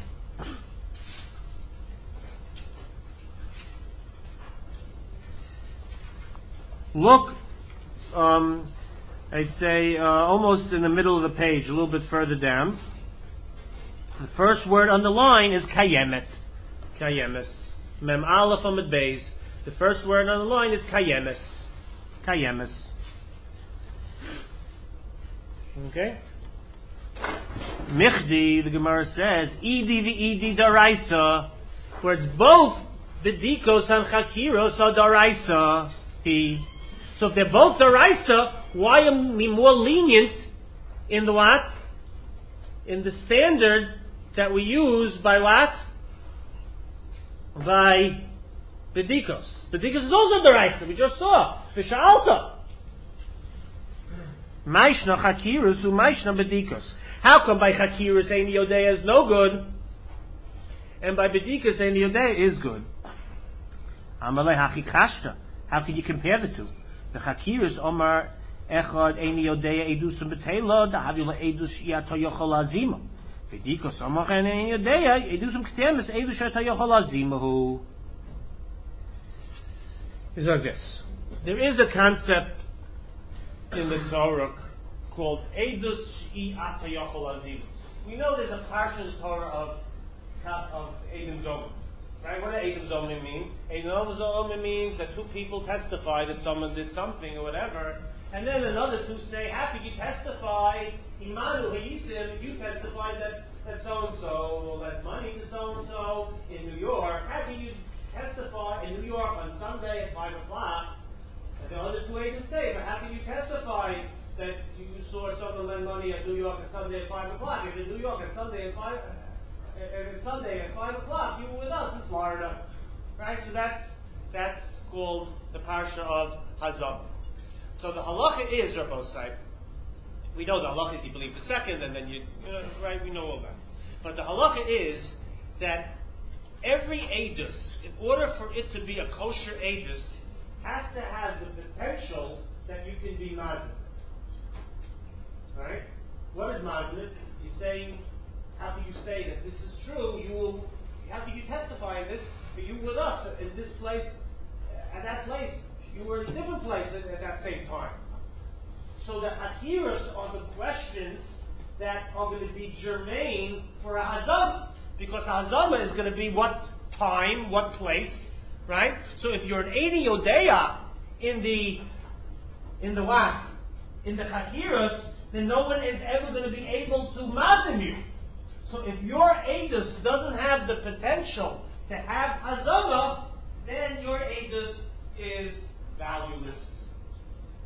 Look, um, I'd say uh, almost in the middle of the page, a little bit further down. The first word on the line is kayemet, kayemes. Mem Aleph Amid Beis. The first word on the line is kayemes, kayemes. Okay. Michdi, the Gemara says, idi v'idi daraisa, where it's both bedikos and chakiros are daraisa. He. So if they're both daraisa, why am we more lenient in the what? In the standard that we use by what? By bedikos. Bedikos is also daraisa. We just saw v'sha'alta. Maishna chakirus u maishna bedikos. How come by chakirus Eini Yodeya is no good, and by bedikos Eini Yodeya is good? Amalei hachi kashta. How could you compare the two? The chakirus omar echad Eini Yodeya edusum betela dahavila edus yato yochol azima. Bedikos omar Eini Yodeya edusum ktemis edus yato yochol azimahu. It's like this. There is a concept in the Torah called Edus She'ata Yochol Azim. We know there's a parsha in the Torah of of Edom Zomim. Right? What does Edom Zomim mean? Edom Zomim means that two people testify that someone did something or whatever, and then another two say, how could you testify? Imanu Hayisim, you testified that, that so-and-so will lend money to so-and-so in New York. How can you testify in New York on Sunday at five o'clock? And the other two agents say, but how can you testify that you saw someone lend money at New York at Sunday at five o'clock? If in New York at Sunday at five, uh, if it's Sunday at five o'clock, you were with us in Florida, right? So that's that's called the parsha of Hazam. So the halacha is, Rabbosai, we know the halacha is you believe the second, and then you, uh, right? We know all that. But the halacha is that every edus, in order for it to be a kosher edus, has to have the potential that you can be mazimit. Right? What is mazimit? You're saying, how can you say that this is true? You will. How can you testify in this? But you were with us in this place, at that place. You were in a different place at, at that same time. So the hakiras are the questions that are going to be germane for a hazama, because a hazama is going to be what time, what place. Right? So if you're an Eini Yodeya in the in the what? In the chakiros, then no one is ever going to be able to mazim you. So if your edus doesn't have the potential to have hazama, then your edus is valueless.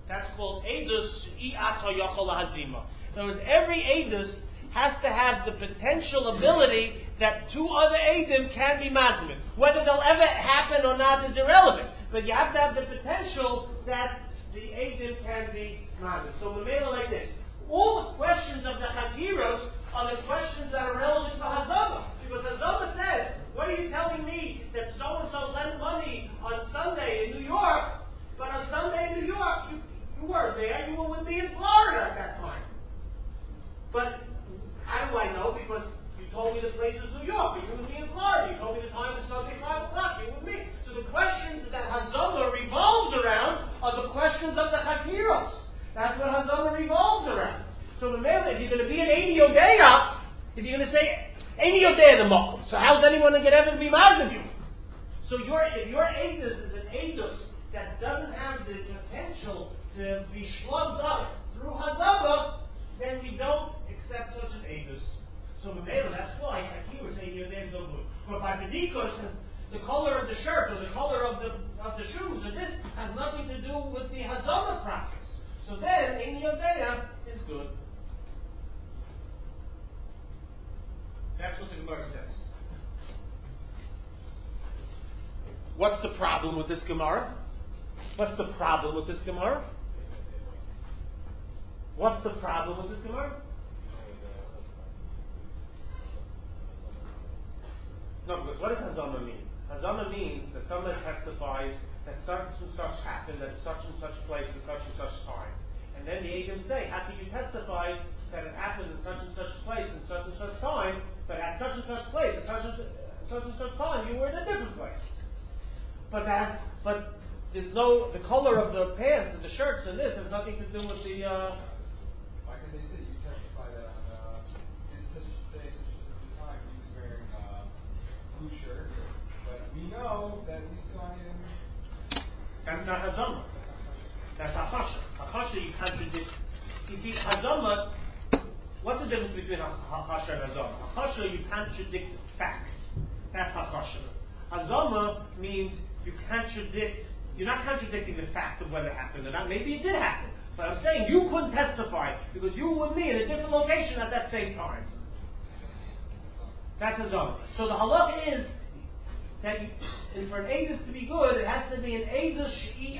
That's called Eidus I'ato Yochol Hazima. In other words, every Eidus has to have the potential ability that two other Eidim can be Mazmin. Whether they'll ever happen or not is irrelevant. But you have to have the potential that the Eidim can be Mazmin. So Mamela like this. All the questions of the Chakiros are the questions that are relevant for Hazama. Because Hazama says, what are you telling me that so-and-so lent money on Sunday in New York, but on Sunday in New York, you, you weren't there, you were with me in Florida at that time. But how do I know? Because you told me the place is New York, but you were with me in Florida. You told me the time is Sunday, five o'clock, you were with me. So the questions that Hazama revolves around are the questions of the Chakiros. That's what Hazama revolves around. So the mail, if you're going to be an Eini Yodeya, if you're going to say Eini Yodeya the Mokum, so how's anyone going to get ever to be mad of you? So your if your Eidus is an Eidus that doesn't have the potential to be slugged up through Hazama, then we don't accept such an Eidus. So the mail, that's why Hakir was Eini Yodeya is no good. But by Bedikos, says the color of the shirt or the color of the of the shoes or this has nothing to do with the Hazama process. So then, Eini Yodeya is good. That's what the Gemara says. What's the problem with this Gemara? What's the problem with this Gemara? What's the problem with this Gemara? No, because what does Hazama mean? Hazama means that someone testifies that such and such happened at such and such place and such and such time. And then the Eidim say, how can you testify that it happened in such and such place and such and such time, but at such and such place and such and such and such time you were in a different place? But that, but there's no, the color of the pants and the shirts and this has nothing to do with the. Uh, Why can't they say you testify that on uh, this such a day, such and such a time he was wearing uh, a blue shirt, but we know that we saw him. That's not Hazama. That's Hachasha. Hachasha you contradict. You see, Hazama, what's the difference between Hachasha and Hazama? Hachasha you contradict facts. That's Hachasha. Hazama means you contradict, you're not contradicting the fact of whether it happened or not. Maybe it did happen. But I'm saying you couldn't testify because you were with me in a different location at that same time. That's Hazama. So the halakha is that you, and for an Eidus to be good, it has to be an Eidus She'iyah.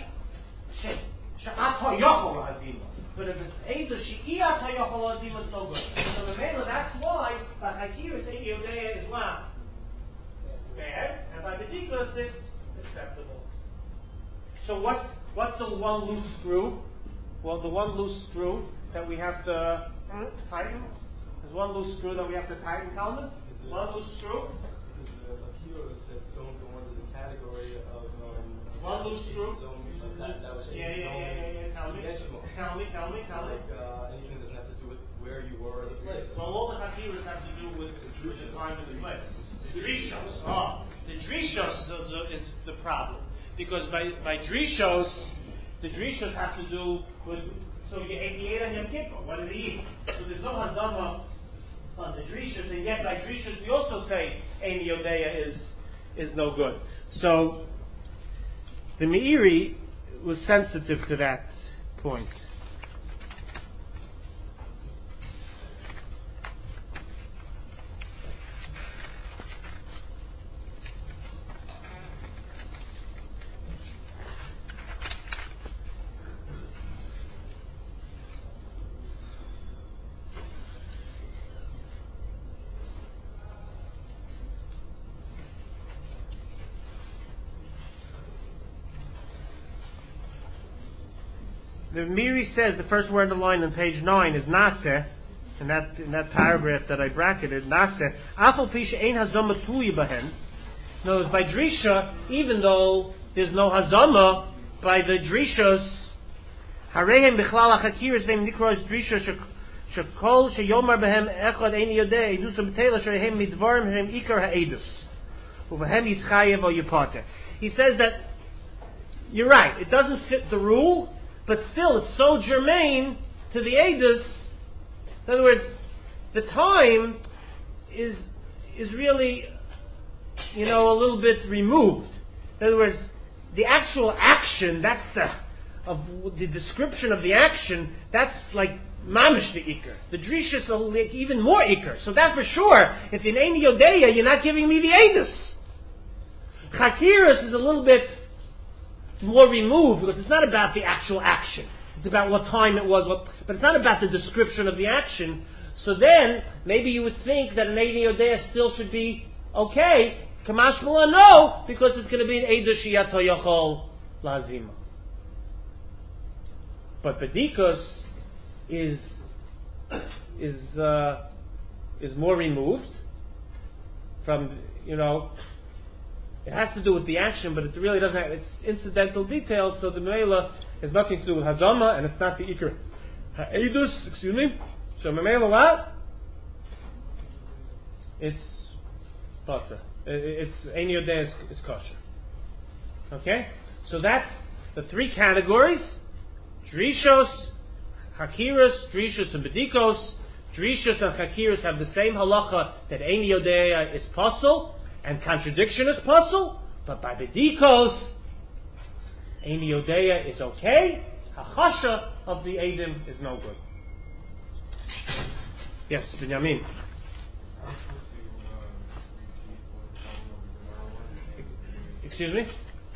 She'ato Yochol Hazima. But if it's Eidus She'iyah Yochol Hazima, it's no good. So the Mela, that's why by Hakiris Eini Yodeya is what? Bad. And by Bedikus, it's acceptable. So what's what's the one loose screw? Well, the one loose screw that we have to hmm, tighten. There's one loose screw that we have to tighten, Kalman. One loose screw. Because the Hakiros that don't go under the category of um, one loose screw. Zone, that, that was yeah, yeah, yeah, yeah, yeah. Tell me. Tell me, tell me, tell me. Like uh, anything that doesn't have to do with where you were or the place. Well, all the Hakiros have to do with, with the time and the place. The Drishos. Oh, the Drishos is, a, is the problem. Because by, by Drishos, the Drishos have to do with, so you ate on Yom Kippur. What did he eat? So there's no Hazama on the Drishos, and yet by Drishos we also say Eini Yodeya is, is no good. So the Meiri was sensitive to that point. The Meiri says the first word in the line on page nine is Naseh, in that in that paragraph that I bracketed. Naseh. Afal pisha ein hazama tluya bahen. In other words, by Drisha, even though there's no hazama, by the Drishas, harehem bichlal hachakiris veim nikros Drisha shekol sheyomar behem echad eini yodei edusam b'teila sherehem midvarim hem ikar ha'edus uvehem yischayev o yipate. He says that you're right. It doesn't fit the rule. But still, it's so germane to the Eidus. In other words, the time is is really, you know, a little bit removed. In other words, the actual action, that's the of the description of the action, that's like mamish the ikr. The drishas are like even more ikr. So that for sure, if in Eini Yodeya, you're not giving me the edus. Chakiras is a little bit more removed because it's not about the actual action. It's about what time it was, what, but it's not about the description of the action. So then, maybe you would think that an Eini Yodeya still should be okay. Kamash Mula, no, because it's going to be an Eidah Shiyato Yochol Lazima. But Bedikus is is uh, is more removed from, you know, it has to do with the action, but it really doesn't have, it's incidental details, so the Memela has nothing to do with Hazama, and it's not the Iker Ha'edus, excuse me. So Memela what? It's Potter. It's Eini Yodeya is, is kosher. Okay? So that's the three categories. Drishos, Hakiras, Drishos, and Bedikos. Drishos and Hakiras have the same halacha that Eini Yodeya is puzzle and contradiction is puzzle, but by Bedikos, Eini Yodeya is okay. Hachasha of the Eidim is no good. Yes, Binyamin. Excuse me?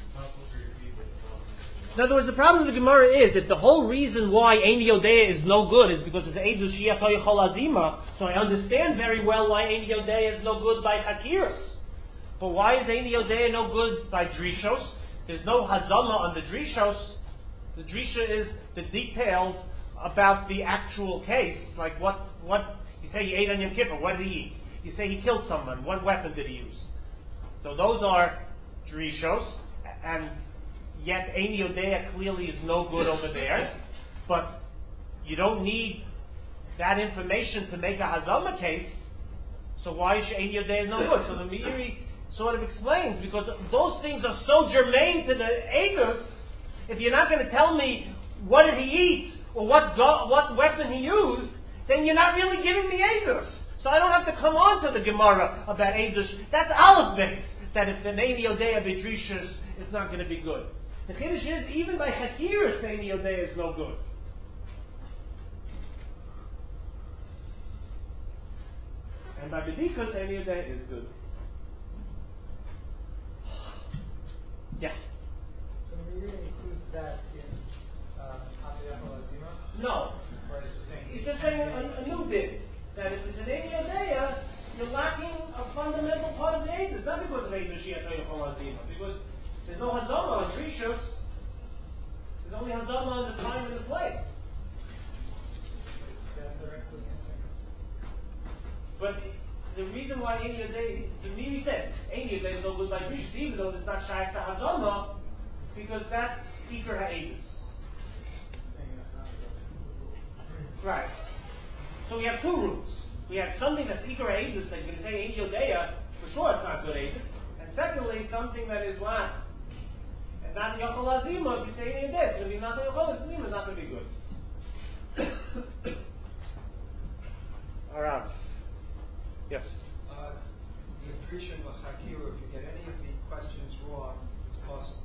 In other words, the problem with the Gemara is that the whole reason why Eini Yodeya is no good is because it's Eidos Shiyato Yochol Azima. So I understand very well why Eini Yodeya is no good by Chakiras. But why is Eini Yodeya no good by Drishos? There's no Hazama on the Drishos. The Drisha is the details about the actual case. Like what, what you say he ate on Yom Kippur, what did he eat? You say he killed someone, what weapon did he use? So those are Drishos, and yet Eini Yodeya clearly is no good over there. But you don't need that information to make a Hazama case. So why is Eini Yodeya no good? So the Meiri sort of explains, because those things are so germane to the Eidos. If you're not going to tell me what did he eat or what go, what weapon he used, then you're not really giving me Eidos. So I don't have to come on to the Gemara about Eidos. That's Aleph Beis, that if an Eini Yodeya B'Drishos, it's not going to be good. The Kiddush is, even by Chakiras, Eini Yodeya is no good. And by B'Dikus, Eini Yodeya is good. Yeah. So the Meiri includes that in Hatayach Lazima? No. Or it's just saying? It's just saying a, a new bit. That if it's an Eini Yodeya, you're lacking a fundamental part of the Eidos. It's not because of Eidos Shiyato Yochol Azima. Because there's no Hazama on Drishos. There's only Hazama on the time and the place. But the reason why Eini Yodeya, the Meiri says, Eini Yodeya is no good by Drishos, even though it's not Shaykh to Hazama, because that's Iker Ha'edus. Right. So we have two roots. We have something that's Iker Ha'edus, that you can say Eini Yodeya, for sure it's not good Ha'edus. And secondly, something that is what? And not Yochol Azima, if you say Eini Yodeya, it's going to be not Yochol Azima, it's not going to be good. Alright. Yes? Uh, the Drisha and Hakira, if you get any of the questions wrong, it's possible.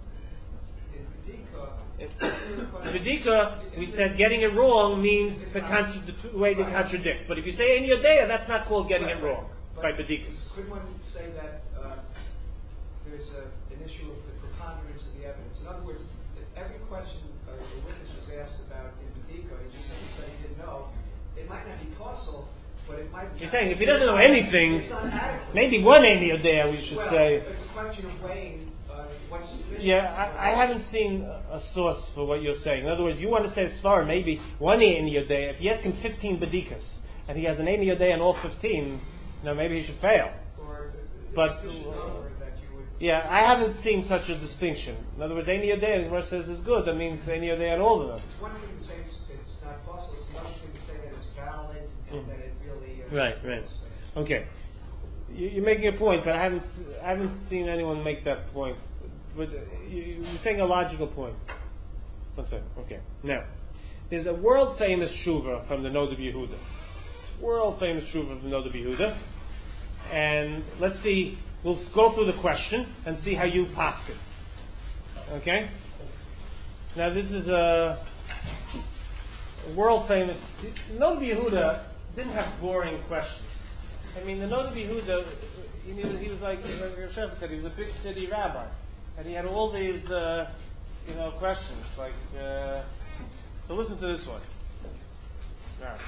In Bedika, In Bedika, we said getting it wrong means the, contra- the way to contradict. But if you say Eini Yodeya, that's not called getting right, it wrong but by Bedikas. Could one say that uh, there's a, an issue of the preponderance of the evidence? In other words, if every question uh, the witness was asked about in Bedika, he just simply said he didn't know, it might not be possible, but it might be. You're saying if he doesn't know anything, it's not adequate. maybe one Eini Yodeya we should well, say. It's a question of weighing uh, what's sufficient. Yeah, I, I haven't seen a source for what you're saying. In other words, you want to say Svar, maybe one Eini Yodeya. If you ask him fifteen Bedikas, and he has an Eini Yodeya in all fifteen, you know, maybe he should fail. Or But, sufficient number that you would. Yeah, I haven't seen such a distinction. In other words, Eini Yodeya, the Gemara says is good. That means Eini Yodeya on all of them. It's one thing to say it's, it's not possible. It's another thing to say that it's valid and Mm. that it really. Uh, Right, right. Okay. You- You're making a point, but I haven't s- I haven't seen anyone make that point. But uh, you- you're saying a logical point. One second. Okay. Now, there's a world famous shuva from the Nodab Yehuda. World famous shuva from the Nodab Yehuda. And let's see. We'll go through the question and see how you paskin. Okay. Now this is a world famous. Noda B'Yehuda didn't have boring questions. I mean, the Noda B'Yehuda, he was, he was like, like Rosh said, he was a big city rabbi, and he had all these, uh, you know, questions. Like, uh, so listen to this one. All right.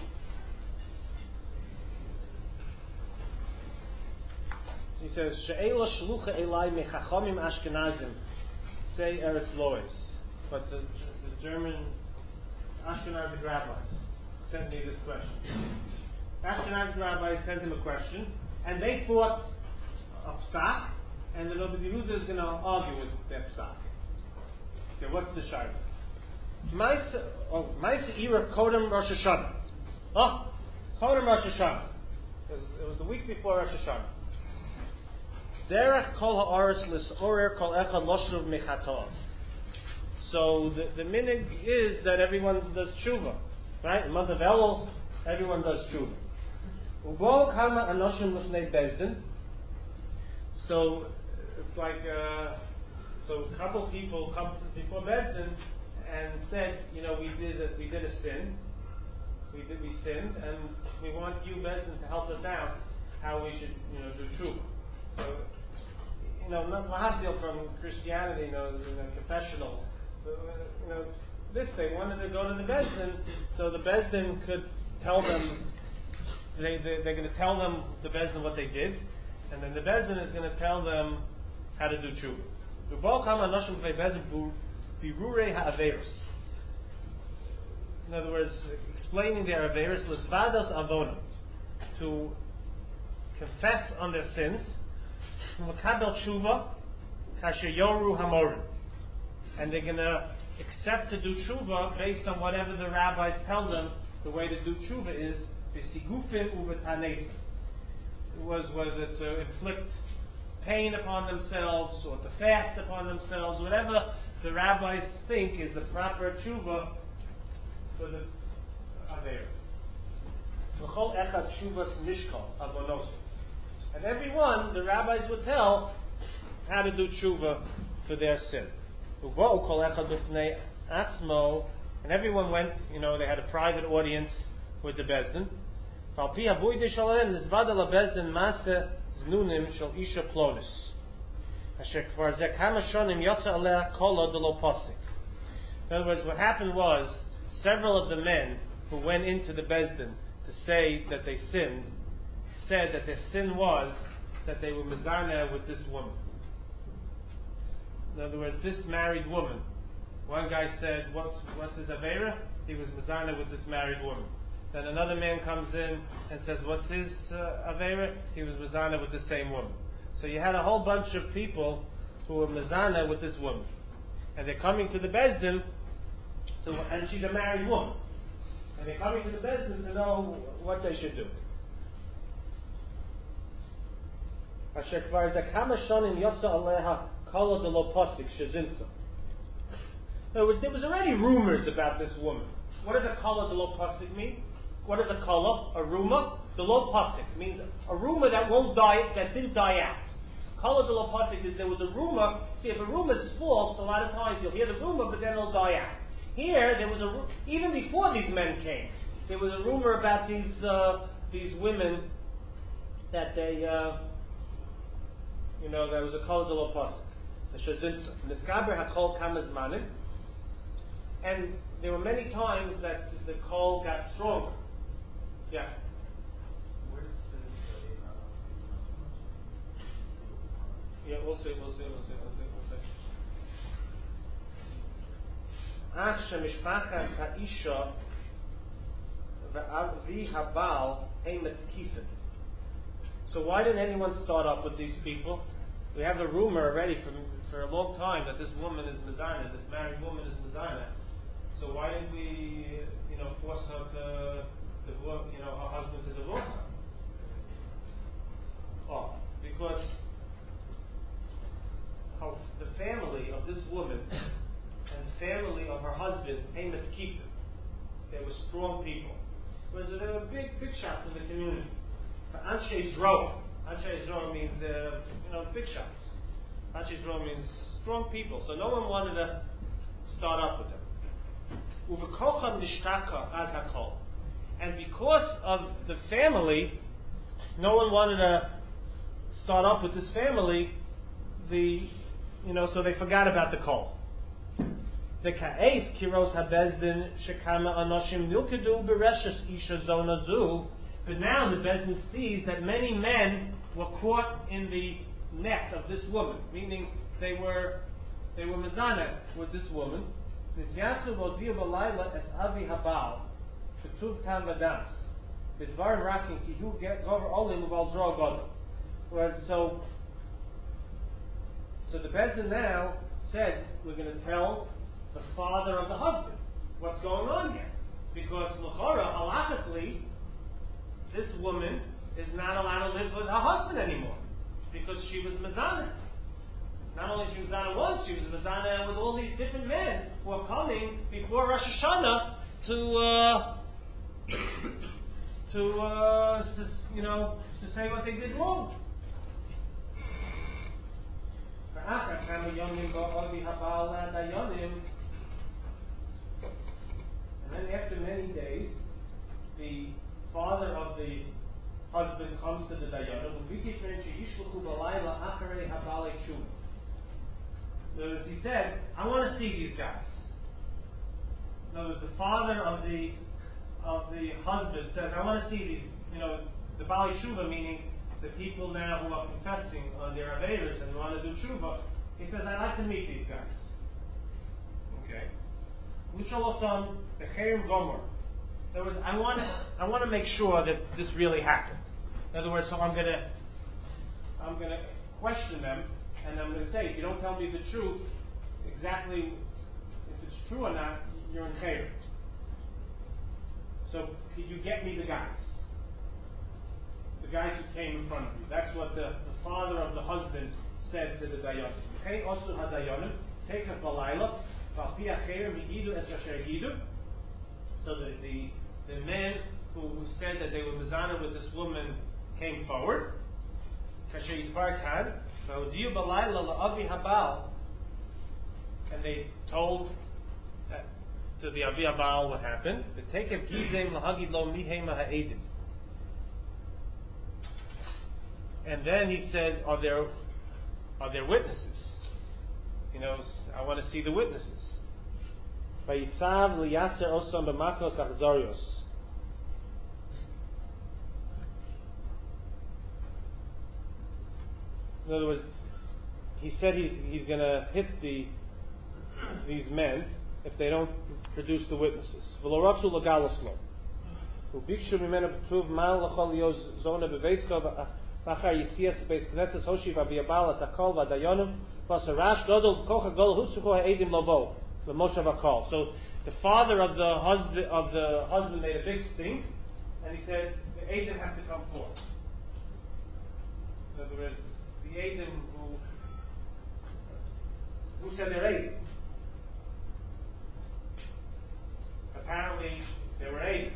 He says, "She'ela shlucha elai mechachamim Ashkenazim, say Eretz Lois." But the, the German Ashkenazi rabbis sent me this question. Ashkenazi rabbis sent him a question, and they thought a psak, and the Noda B'Yehuda is going to argue with their psak. Okay, what's the shayla? Ma'ase, oh, Ma'ase Ira Kodem Rosh Hashanah. Oh, Kodem Rosh Hashanah. It was, it was the week before Rosh Hashanah. Derech kol ha'aretz l'sorer kol echad loshuv mechatov. So the, the minig is that everyone does tshuva, right? In the month of Elul, everyone does tshuva. Ubo kama anoshim l'fnei bezdin. So it's like, uh, so a couple people come to, before bezdin and said, you know, we did a, we did a sin, we did we sinned, and we want you bezdin to help us out how we should, you know, do tshuva. So, you know, not lahadil from Christianity, you know, you know, confessional. But, you know, this they wanted to go to the bezdin, so the bezdin could tell them. They, they they're going to tell them the bezdin what they did, and then the bezdin is going to tell them how to do tshuva. In other words, explaining their averos l'svados avonam, to confess on their sins. Makabel tshuva kasher yoru hamorim, and they're going to accept to do tshuva based on whatever the rabbis tell them the way to do tshuva is b'sigufim u'v'tanesim. It was whether to inflict pain upon themselves or to fast upon themselves, whatever the rabbis think is the proper tshuva for the aver. L'chol echad tshuvas mishkal avonosov. And everyone, the rabbis would tell how to do tshuva for their sin. And everyone went, you know, they had a private audience with the bezdin. In other words, what happened was, several of the men who went into the bezdin to say that they sinned, said that their sin was that they were mezaneh with this woman. In other words, this married woman. One guy said, what's, what's his avera? He was mezaneh with this married woman. Then another man comes in and says, what's his uh, avera? He was mezaneh with the same woman. So you had a whole bunch of people who were mezaneh with this woman. And they're coming to the bezdin, to, and she's a married woman. And they're coming to the bezdin to know what they should do. In other words, there was already rumors about this woman. What does a kala de lo pasik mean? What is a kala? A rumor? De lo pasik means a rumor that won't die, that didn't die out. Kala de lo pasik is there was a rumor. See, if a rumor is false, a lot of times you'll hear the rumor, but then it'll die out. Here, there was a even before these men came, there was a rumor about these uh, these women that they. Uh, You know, there was a kol de lo pasik, the shazinsa. Niskaber hakol kamas manim, and there were many times that the kol got stronger. Yeah. Where's the, uh, Yeah, we'll see, we'll see, we'll see, we'll see, we'll see. Ach shemishpachas ha'isha v'avi habal heimet kifin. So why didn't anyone start up with these people? We have a rumor already from, for a long time that this woman is mezaneh, this married woman is mezaneh. So why didn't we, you know, force her to divorce, you know, her husband to divorce her? Oh, because how the family of this woman and the family of her husband, Heimet Kifin, they were strong people. Whereas there were big, big shots in the community. Anshe Zroa. Anshe Zroa means the, you know, big shots. Anshe Zroa means strong people. So no one wanted to start up with them. Uvekocham nishtaka as hakol. And because of the family, no one wanted to start up with this family, the, you know, so they forgot about the kol. The ka'es kiros habezdin shekama anoshim nilkedu bereshes isha zona zu. But now the bezdin sees that many men were caught in the net of this woman, meaning they were they were mezana with this woman. Nisyatsu v'odiu b'layla es avi habal ketuv tam v'das b'dvar rakin ki hu gover olim u'bal zro godel. So, so the bezdin now said, we're going to tell the father of the husband what's going on here, because l'chora halachically, this woman is not allowed to live with her husband anymore because she was mezana. Not only she was mezana once, she was mezana with all these different men who are coming before Rosh Hashanah to uh, to uh, you know to say what they did wrong. And then after many days, the father of the husband comes to the dayanim. In other words, he said, I want to see these guys. In other words, the father of the of the husband says, I want to see these, you know, the Bali Tshuva, meaning the people now who are confessing on their Averas and want to do Tshuva. He says, I'd like to meet these guys. Okay. Lushalosam Becherim Gomer. In other words, I want to I want to make sure that this really happened. In other words, so I'm gonna I'm gonna question them, and I'm gonna say, if you don't tell me the truth, exactly if it's true or not, you're in favor. So could you get me the guys? The guys who came in front of you. That's what the, the father of the husband said to the dayanim. Hey osu hadayanim, take a balayla, v'alpi acherim higidu es asher higidu. So the, the the men who, who said that they were mezana with this woman came forward. Kasher yizbar kad, v'odiyu balayla la'avi habal, and they told that, to the avi habal what happened. V'tekev gizem lahagid lo mihema ha'edim. And then he said, "Are there are there witnesses? You know, I want to see the witnesses." Vayitzav liyaser osam b'makos achzorios. In other words, he said he's he's going to hit the these men if they don't produce the witnesses. V'loratzu legaloslo. Ubikshu mimenu b'tuv mal lachol yoz zona b'veisto Bachar Yitzias Beis Knesses Hoshiv Aviyabal Asakol Vadayonim Vasarash Godol Kocha Gol Hutsuko Ha'edim Lovo LeMoshav Akol. So the father of the husband of the husband made a big stink, and he said the Edim have to come forth. In other words, the Edim who who said they're Edim. Apparently they were Edim.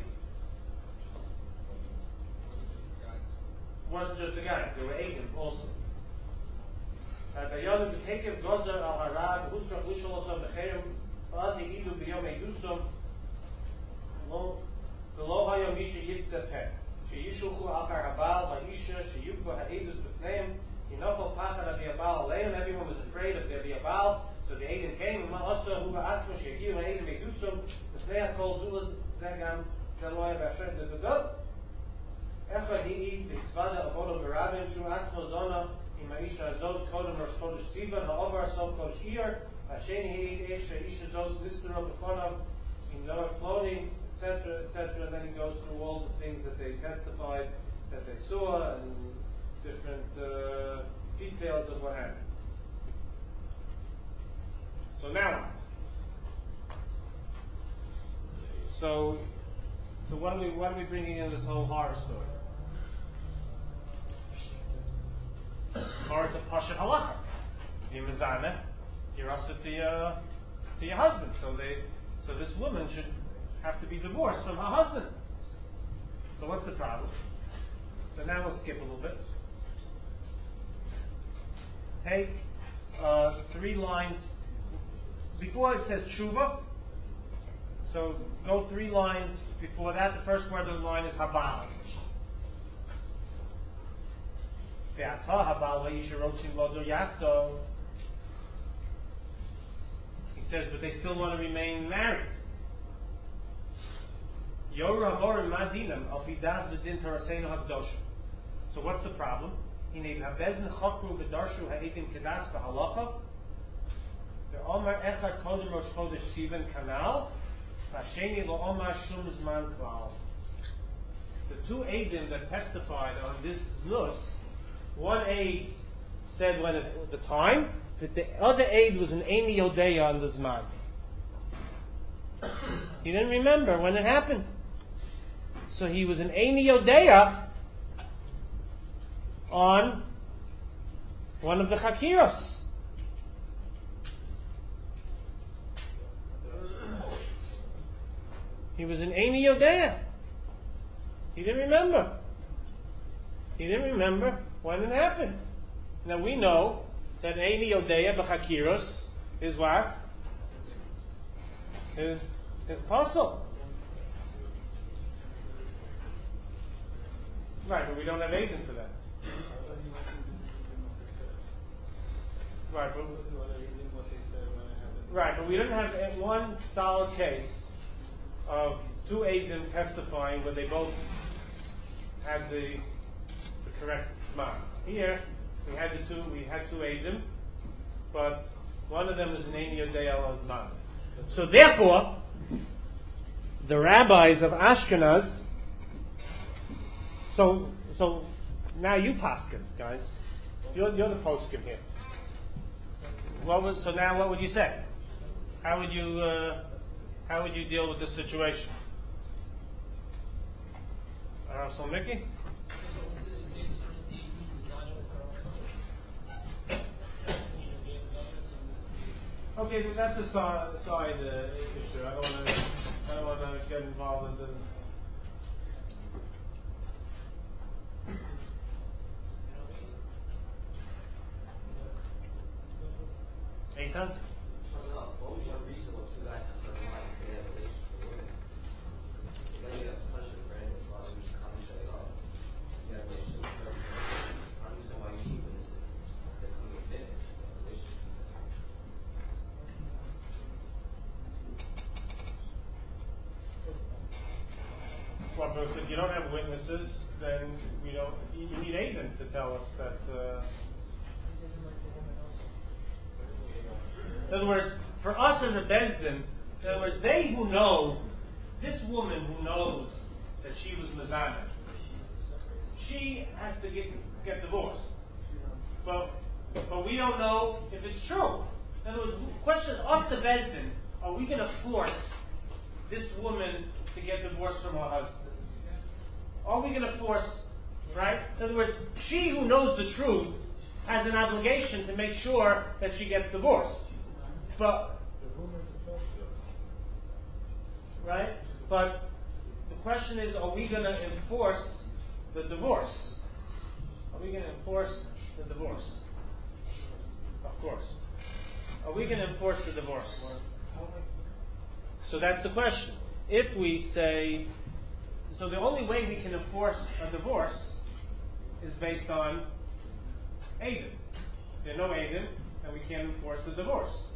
It wasn't just the guys, they were Eidim also. Dayanim to take him Gozer al Harad, Hutzrach Lushalosam Becherim, Fa'az Yigidu B'yom Eidusam, V'lo Hayom Misha Yitzeh Peh, She'yishulchu Achar Habal, Va'isha, She'yukba Ha'edus B'fneim, Yinofel Pachad Aviyabal Aleim, everyone was afraid of the Aviyabal, so the Eidim came, and also Huba Atzmo She'yigidu Ha'edim Eidusam, B'fnei HaKol Zulaz Zegam, Zeloy B'Asher Dedudot, Echad hi'id v'tzvada avodo berabim shu atzmo zona im ha'isha azos kodem rosh chodesh sivan ha'ovar sof chodesh iyar ha'sheni hi'id ech she'isha azos nistero b'fonav im noach plonim, et cetera, et cetera. And then he goes through all the things that they testified that they saw and different uh, details of what happened. So now what? So, so what are we what are we bringing in this whole horror story? Or it's a pashat halacha. You're mezaneh, you're also to your to your husband. So they, so this woman should have to be divorced from her husband. So what's the problem? So now we'll skip a little bit. Take uh, three lines before it says tshuva. So go three lines before that. The first word of the line is habal. He says, but they still want to remain married. So what's the problem? The two Eidim that testified on this znus, one aid said when at the time, but the other aid was an Eini Yodeya on the Zman. He didn't remember when it happened. So he was an Eini Yodeya on one of the Chakiros. He was an Eini Yodeya. He didn't remember. He didn't remember when it happened. Now we know that Eini Yodeya b'Chakiros is what? Is is possible. Right, but we don't have Eidim for that. Right, but right, but we didn't have one solid case of two Eidim testifying where they both had the, the correct Zman. Here we had the two. We had two Eidim, but one of them was an Eini Yodeya al Zman. So therefore, the rabbis of Ashkenaz. So so now you paskin, guys. You're, you're the poskim here. What was, so now what would you say? How would you uh, how would you deal with this situation? Uh, so Mickey? Okay, that's a side, side uh, issue. I don't want to. I don't want to get involved in this. Eitan? What would be unreasonable if two guys have done lying to have a relationship with women? Then you have punishment for animals, so you just cut each other off. You have a relationship with her. I don't understand why you need witnesses that come to admit it. Relationship. Well, but if you don't have witnesses, then we don't. You need Eidim to tell us that. Uh, in other words, for us as a Bezdin, in other words, they who know, this woman who knows that she was Mazana, she has to get get divorced. But but we don't know if it's true. In other words, the question is, us the Bezdin, are we going to force this woman to get divorced from her husband? Are we going to force, right? In other words, she who knows the truth has an obligation to make sure that she gets divorced. But, right? But the question is, are we going to enforce the divorce? Are we going to enforce the divorce? Of course. Are we going to enforce the divorce? So that's the question. If we say, so the only way we can enforce a divorce is based on Eidim. If there are no Eidim, then we can't enforce the divorce.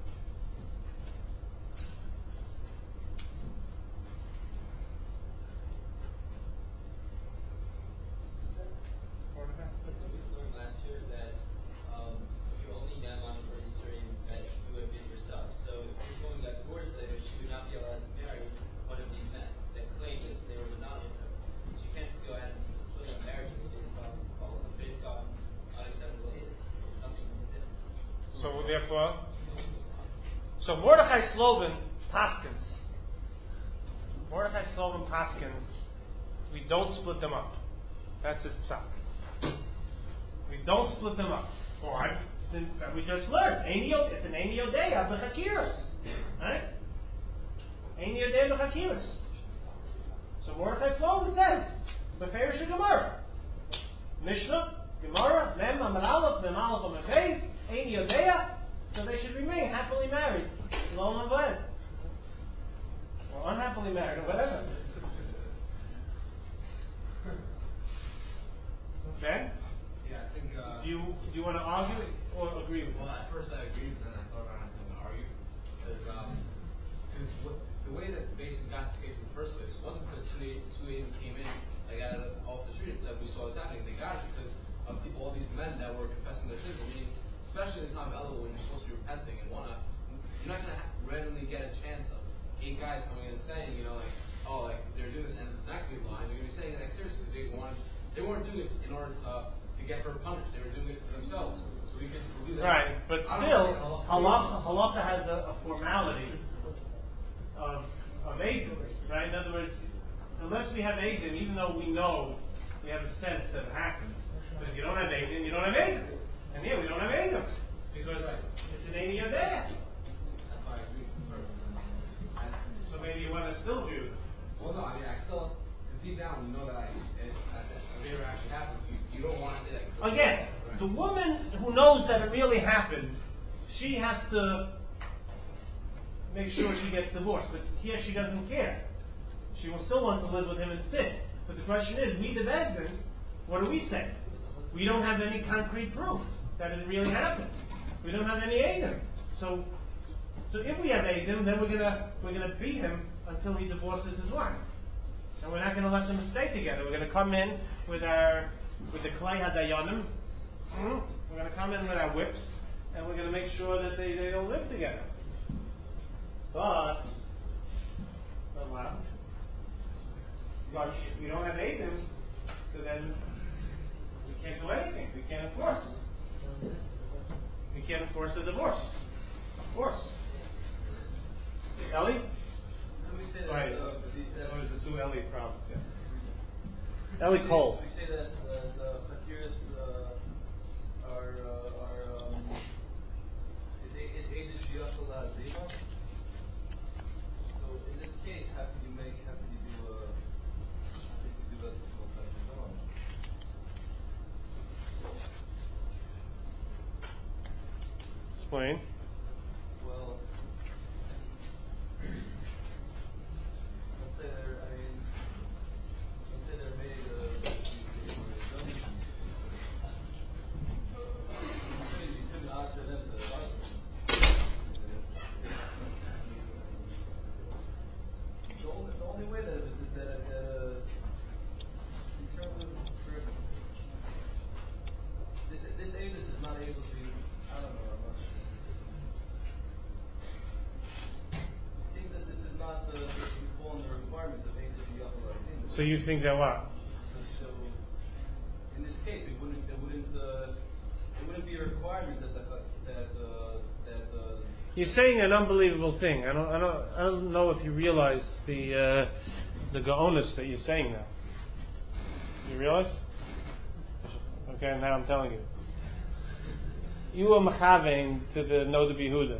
We learned last year that um, if you only get money for a certain that you have been yourself. So if this woman got divorced later, she would not be allowed to marry one of these men that claimed that they were not with her. She can't go ahead and split up marriages based on based on unacceptable aids. Nothing different. So therefore, so Mordechai Slovin paskins. Mordechai Slovin paskins. We don't split them up. That's his psak. We don't split them up. Why? Then we just learned. It's an Eini Yodeya b'Chakiros. Right? Eini Yodeya b'Chakiros. So Mordechai Slovin says, Beferish Gemara. Mishnah, Gemara, Mem, Amar Aleph, Mem Aleph, Amar Beis, Eini Yodeya. So they should remain happily married. Shalom Aved. Or unhappily married, or whatever. Ben? Yeah, I think. Uh, do you do you want to argue or agree with? Well, at first I agreed, but then I thought about it and I argue because um, because the way that Basin got this case in the first place wasn't because two A M came in like out of, off the street and said we saw this happening. They got it because of the, all these men that were confessing their sins. I mean, especially in the time of Elul when you're supposed to be repenting and whatnot, you're not gonna ha- randomly get a chance of eight guys coming in and saying, you know, like, oh, like they're doing this and not gonna be lying. They're gonna be saying it like seriously because they wanted. They weren't doing it in order to, to get her punished. They were doing it for themselves. So we could believe that. Right, but still, halacha, halacha has a, a formality of of eidim, right? In other words, unless we have eidim, even though we know we have a sense that it happened, but if you don't have eidim, you don't have eidim. And here we don't have eidim because it's an eidim there. That's why I agree first. And so maybe you want to still view it. Well, no, I mean, I still. Deep down, you know that, like, it, that, that a favor actually happened. You, you don't want to say that. Again, right. The woman who knows that it really happened, she has to make sure she gets divorced. But here she doesn't care. She will still want to live with him in sin. But the question is, we the Bezdin, what do we say? We don't have any concrete proof that it really happened. We don't have any eidim. So, so if we have eidim, then we're gonna we're gonna beat him until he divorces his wife. And we're not going to let them stay together. We're going to come in with our, with the klei hadayanim. Mm-hmm. We're going to come in with our whips, and we're going to make sure that they, they don't live together. But, not loud. But if we don't have eidim, so then we can't do anything. We can't enforce. We can't enforce the divorce. Of course. Ellie? We say that, right. uh, the, Those are the two Ellie problems. Yeah. Ellie Cole. We say that uh, the Fatiris uh, are uh, are um, is is Eidish Yachal Zima. So in this case, how could you make? How could you do? Uh, how could you do as a small Fatiris? Explain. Well. Let's say they're, I mean, let's say they're made of, let's see, they were done. You couldn't ask them to the The only, the only way that it, that it, that uh, in terms of this, this Avis is not able to, I don't know, I'm not sure. It seems that this is not the, the fall in the requirement of Avis Yachal. So you think that what? So, so in this case, we wouldn't, there wouldn't, uh, it wouldn't be a requirement that the, that uh, that. Uh, You're saying an unbelievable thing. I don't, I don't, I don't know if you realize the uh, the gaonus that you're saying now. You realize? Okay, now I'm telling you. You are mechavein to the Noda B'Yehuda.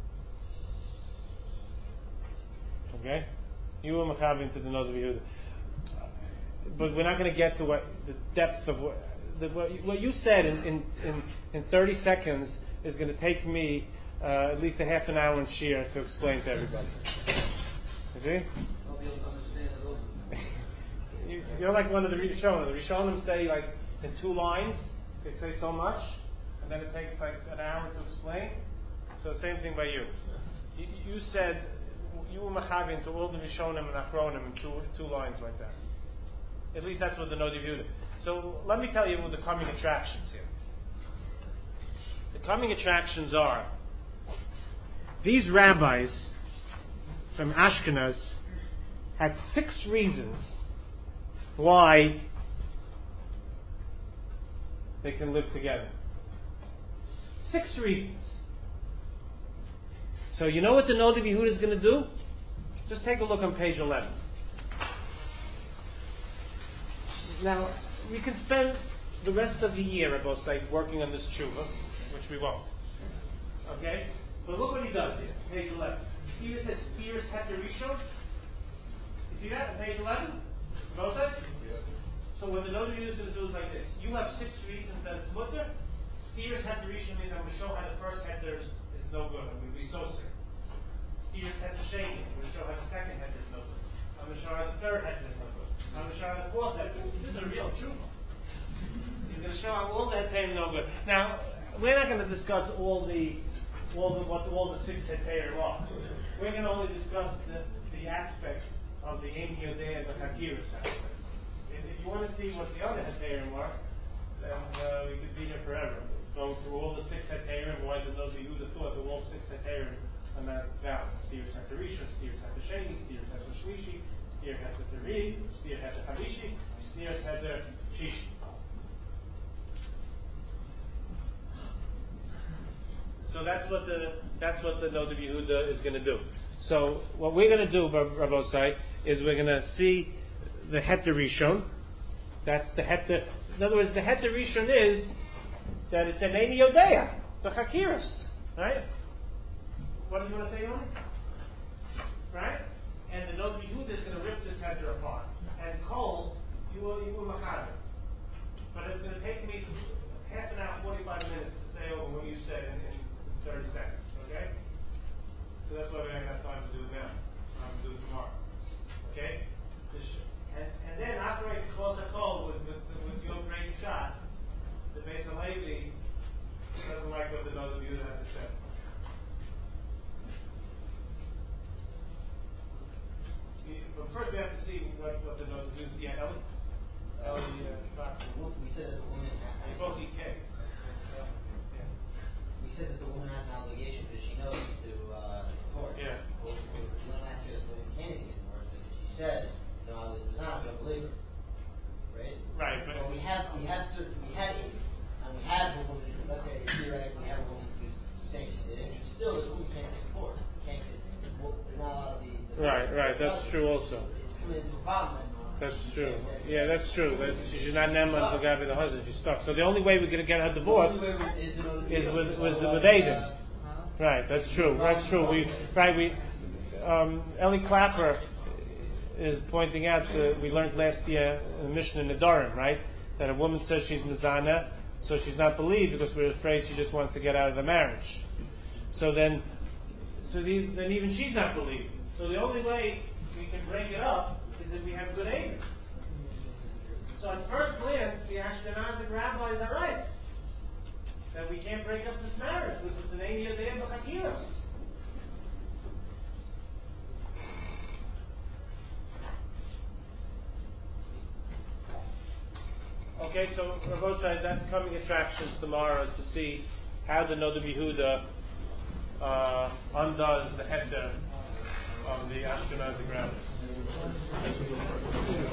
Okay, you are mechavein to the Noda B'Yehuda. But we're not going to get to what the depth of what, the, what, you, what you said in, in, in, in thirty seconds is going to take me uh, at least a half an hour in sheer to explain to everybody. You see? I'll be able to understand it also. you, you're like one of the Rishonim. The Rishonim say like in two lines, they say so much, and then it takes like an hour to explain. So same thing by you. You, you said you were machavin to all the Rishonim and Achronim in two, two lines like that. At least that's what the Noda B'Yehuda. So let me tell you what the coming attractions here. The coming attractions are these rabbis from Ashkenaz had six reasons why they can live together. Six reasons. So you know what the Noda B'Yehuda is going to do? Just take a look on page eleven. Now, we can spend the rest of the year, I both say, working on this tshuva, which we won't. Okay? But look what he does here, page eleven. You see this says Spears Heter Rishon? You see that on page eleven? Both sides? Yes. So what the Noda B'Yehuda is going to do is like this. You have six reasons that it's mutter. Spears Heter Rishon means I'm going to show how the first heter is, is no good. I'm going to be so sick. Steers heter sheni. I'm going to show how the second heter is no good. I'm going to show how the third heter is no good. I'm going to show how the fourth heter. This is a real tshuva. He's going to show how all that heter no good. Now, we're not going to discuss all the all the what all the six heterim are. We're going to only discuss the, the aspect of the Ein Yodei and the Hakiras aspect. If, if you want to see what the other heterim are, then uh, we could be here forever, going through all the six heterim. Why did those Yehuda thought that all six heterim are not valid? Steers heter rishon, steers heter sheni, steers heter shlishi, steers heter ri, steers heter chamishi, steers heter shishi. So that's what the that's what the Nod of Yehuda is going to do. So what we're going to do, Rabbosai, is we're going to see the heter rishon. That's the heter. In other words, the heter rishon is that it's an Ein Yodea, the Chakiras, right? What do you want to say, Yoni? Right? And the Nod of Yehuda is going to rip this heter apart. And Kol, you will you will machar. But it's going to take me half an hour, forty-five minutes to say over what you said in, in thirty seconds, okay? So that's why we don't have time to do it now. Time to do it tomorrow. Okay? This, and, and then after I close a call with, with, with your great shot, the Beis Halevi doesn't like what the those of you have to say. But first we have to see what, what the nose of you yeah, Ellie? Ellie, uh, We said that the woman has they both eat cakes. we said that the woman has an obligation because she knows to uh, report. Yeah. Well, we don't ask her if the woman can get divorced, but if she says, no, I was not, we don't believe her. Right? Right, but, But we have we have certain we had it, and we had a woman, let's say theoretically we have a woman who's saying she did it, and still the woman can't get divorced. Can't get they're not allowed to be right, right, that's true also. It's coming into a problem. That's true. Yeah, that's true. That she's not neman to Gabi the husband. She's stuck. So the only way we're going to get her divorced is with with with Adam. Right. That's true. That's true. We right. We um, Eli Clapper is pointing out that we learned last year in the Mishnah in Nedarim, right? That a woman says she's mizana, so she's not believed because we're afraid she just wants to get out of the marriage. So then, so the, then even she's not believed. So the only way we can break it up is if we have good aim. So at first glance, the Ashkenazic rabbis are right that we can't break up this marriage, which is an Ein Yodei b'Chakiros. Okay, so Rabbosai, that's coming attractions tomorrow is to see how the Nod of Yehuda uh, undoes the heter of the Ashkenazic rabbis.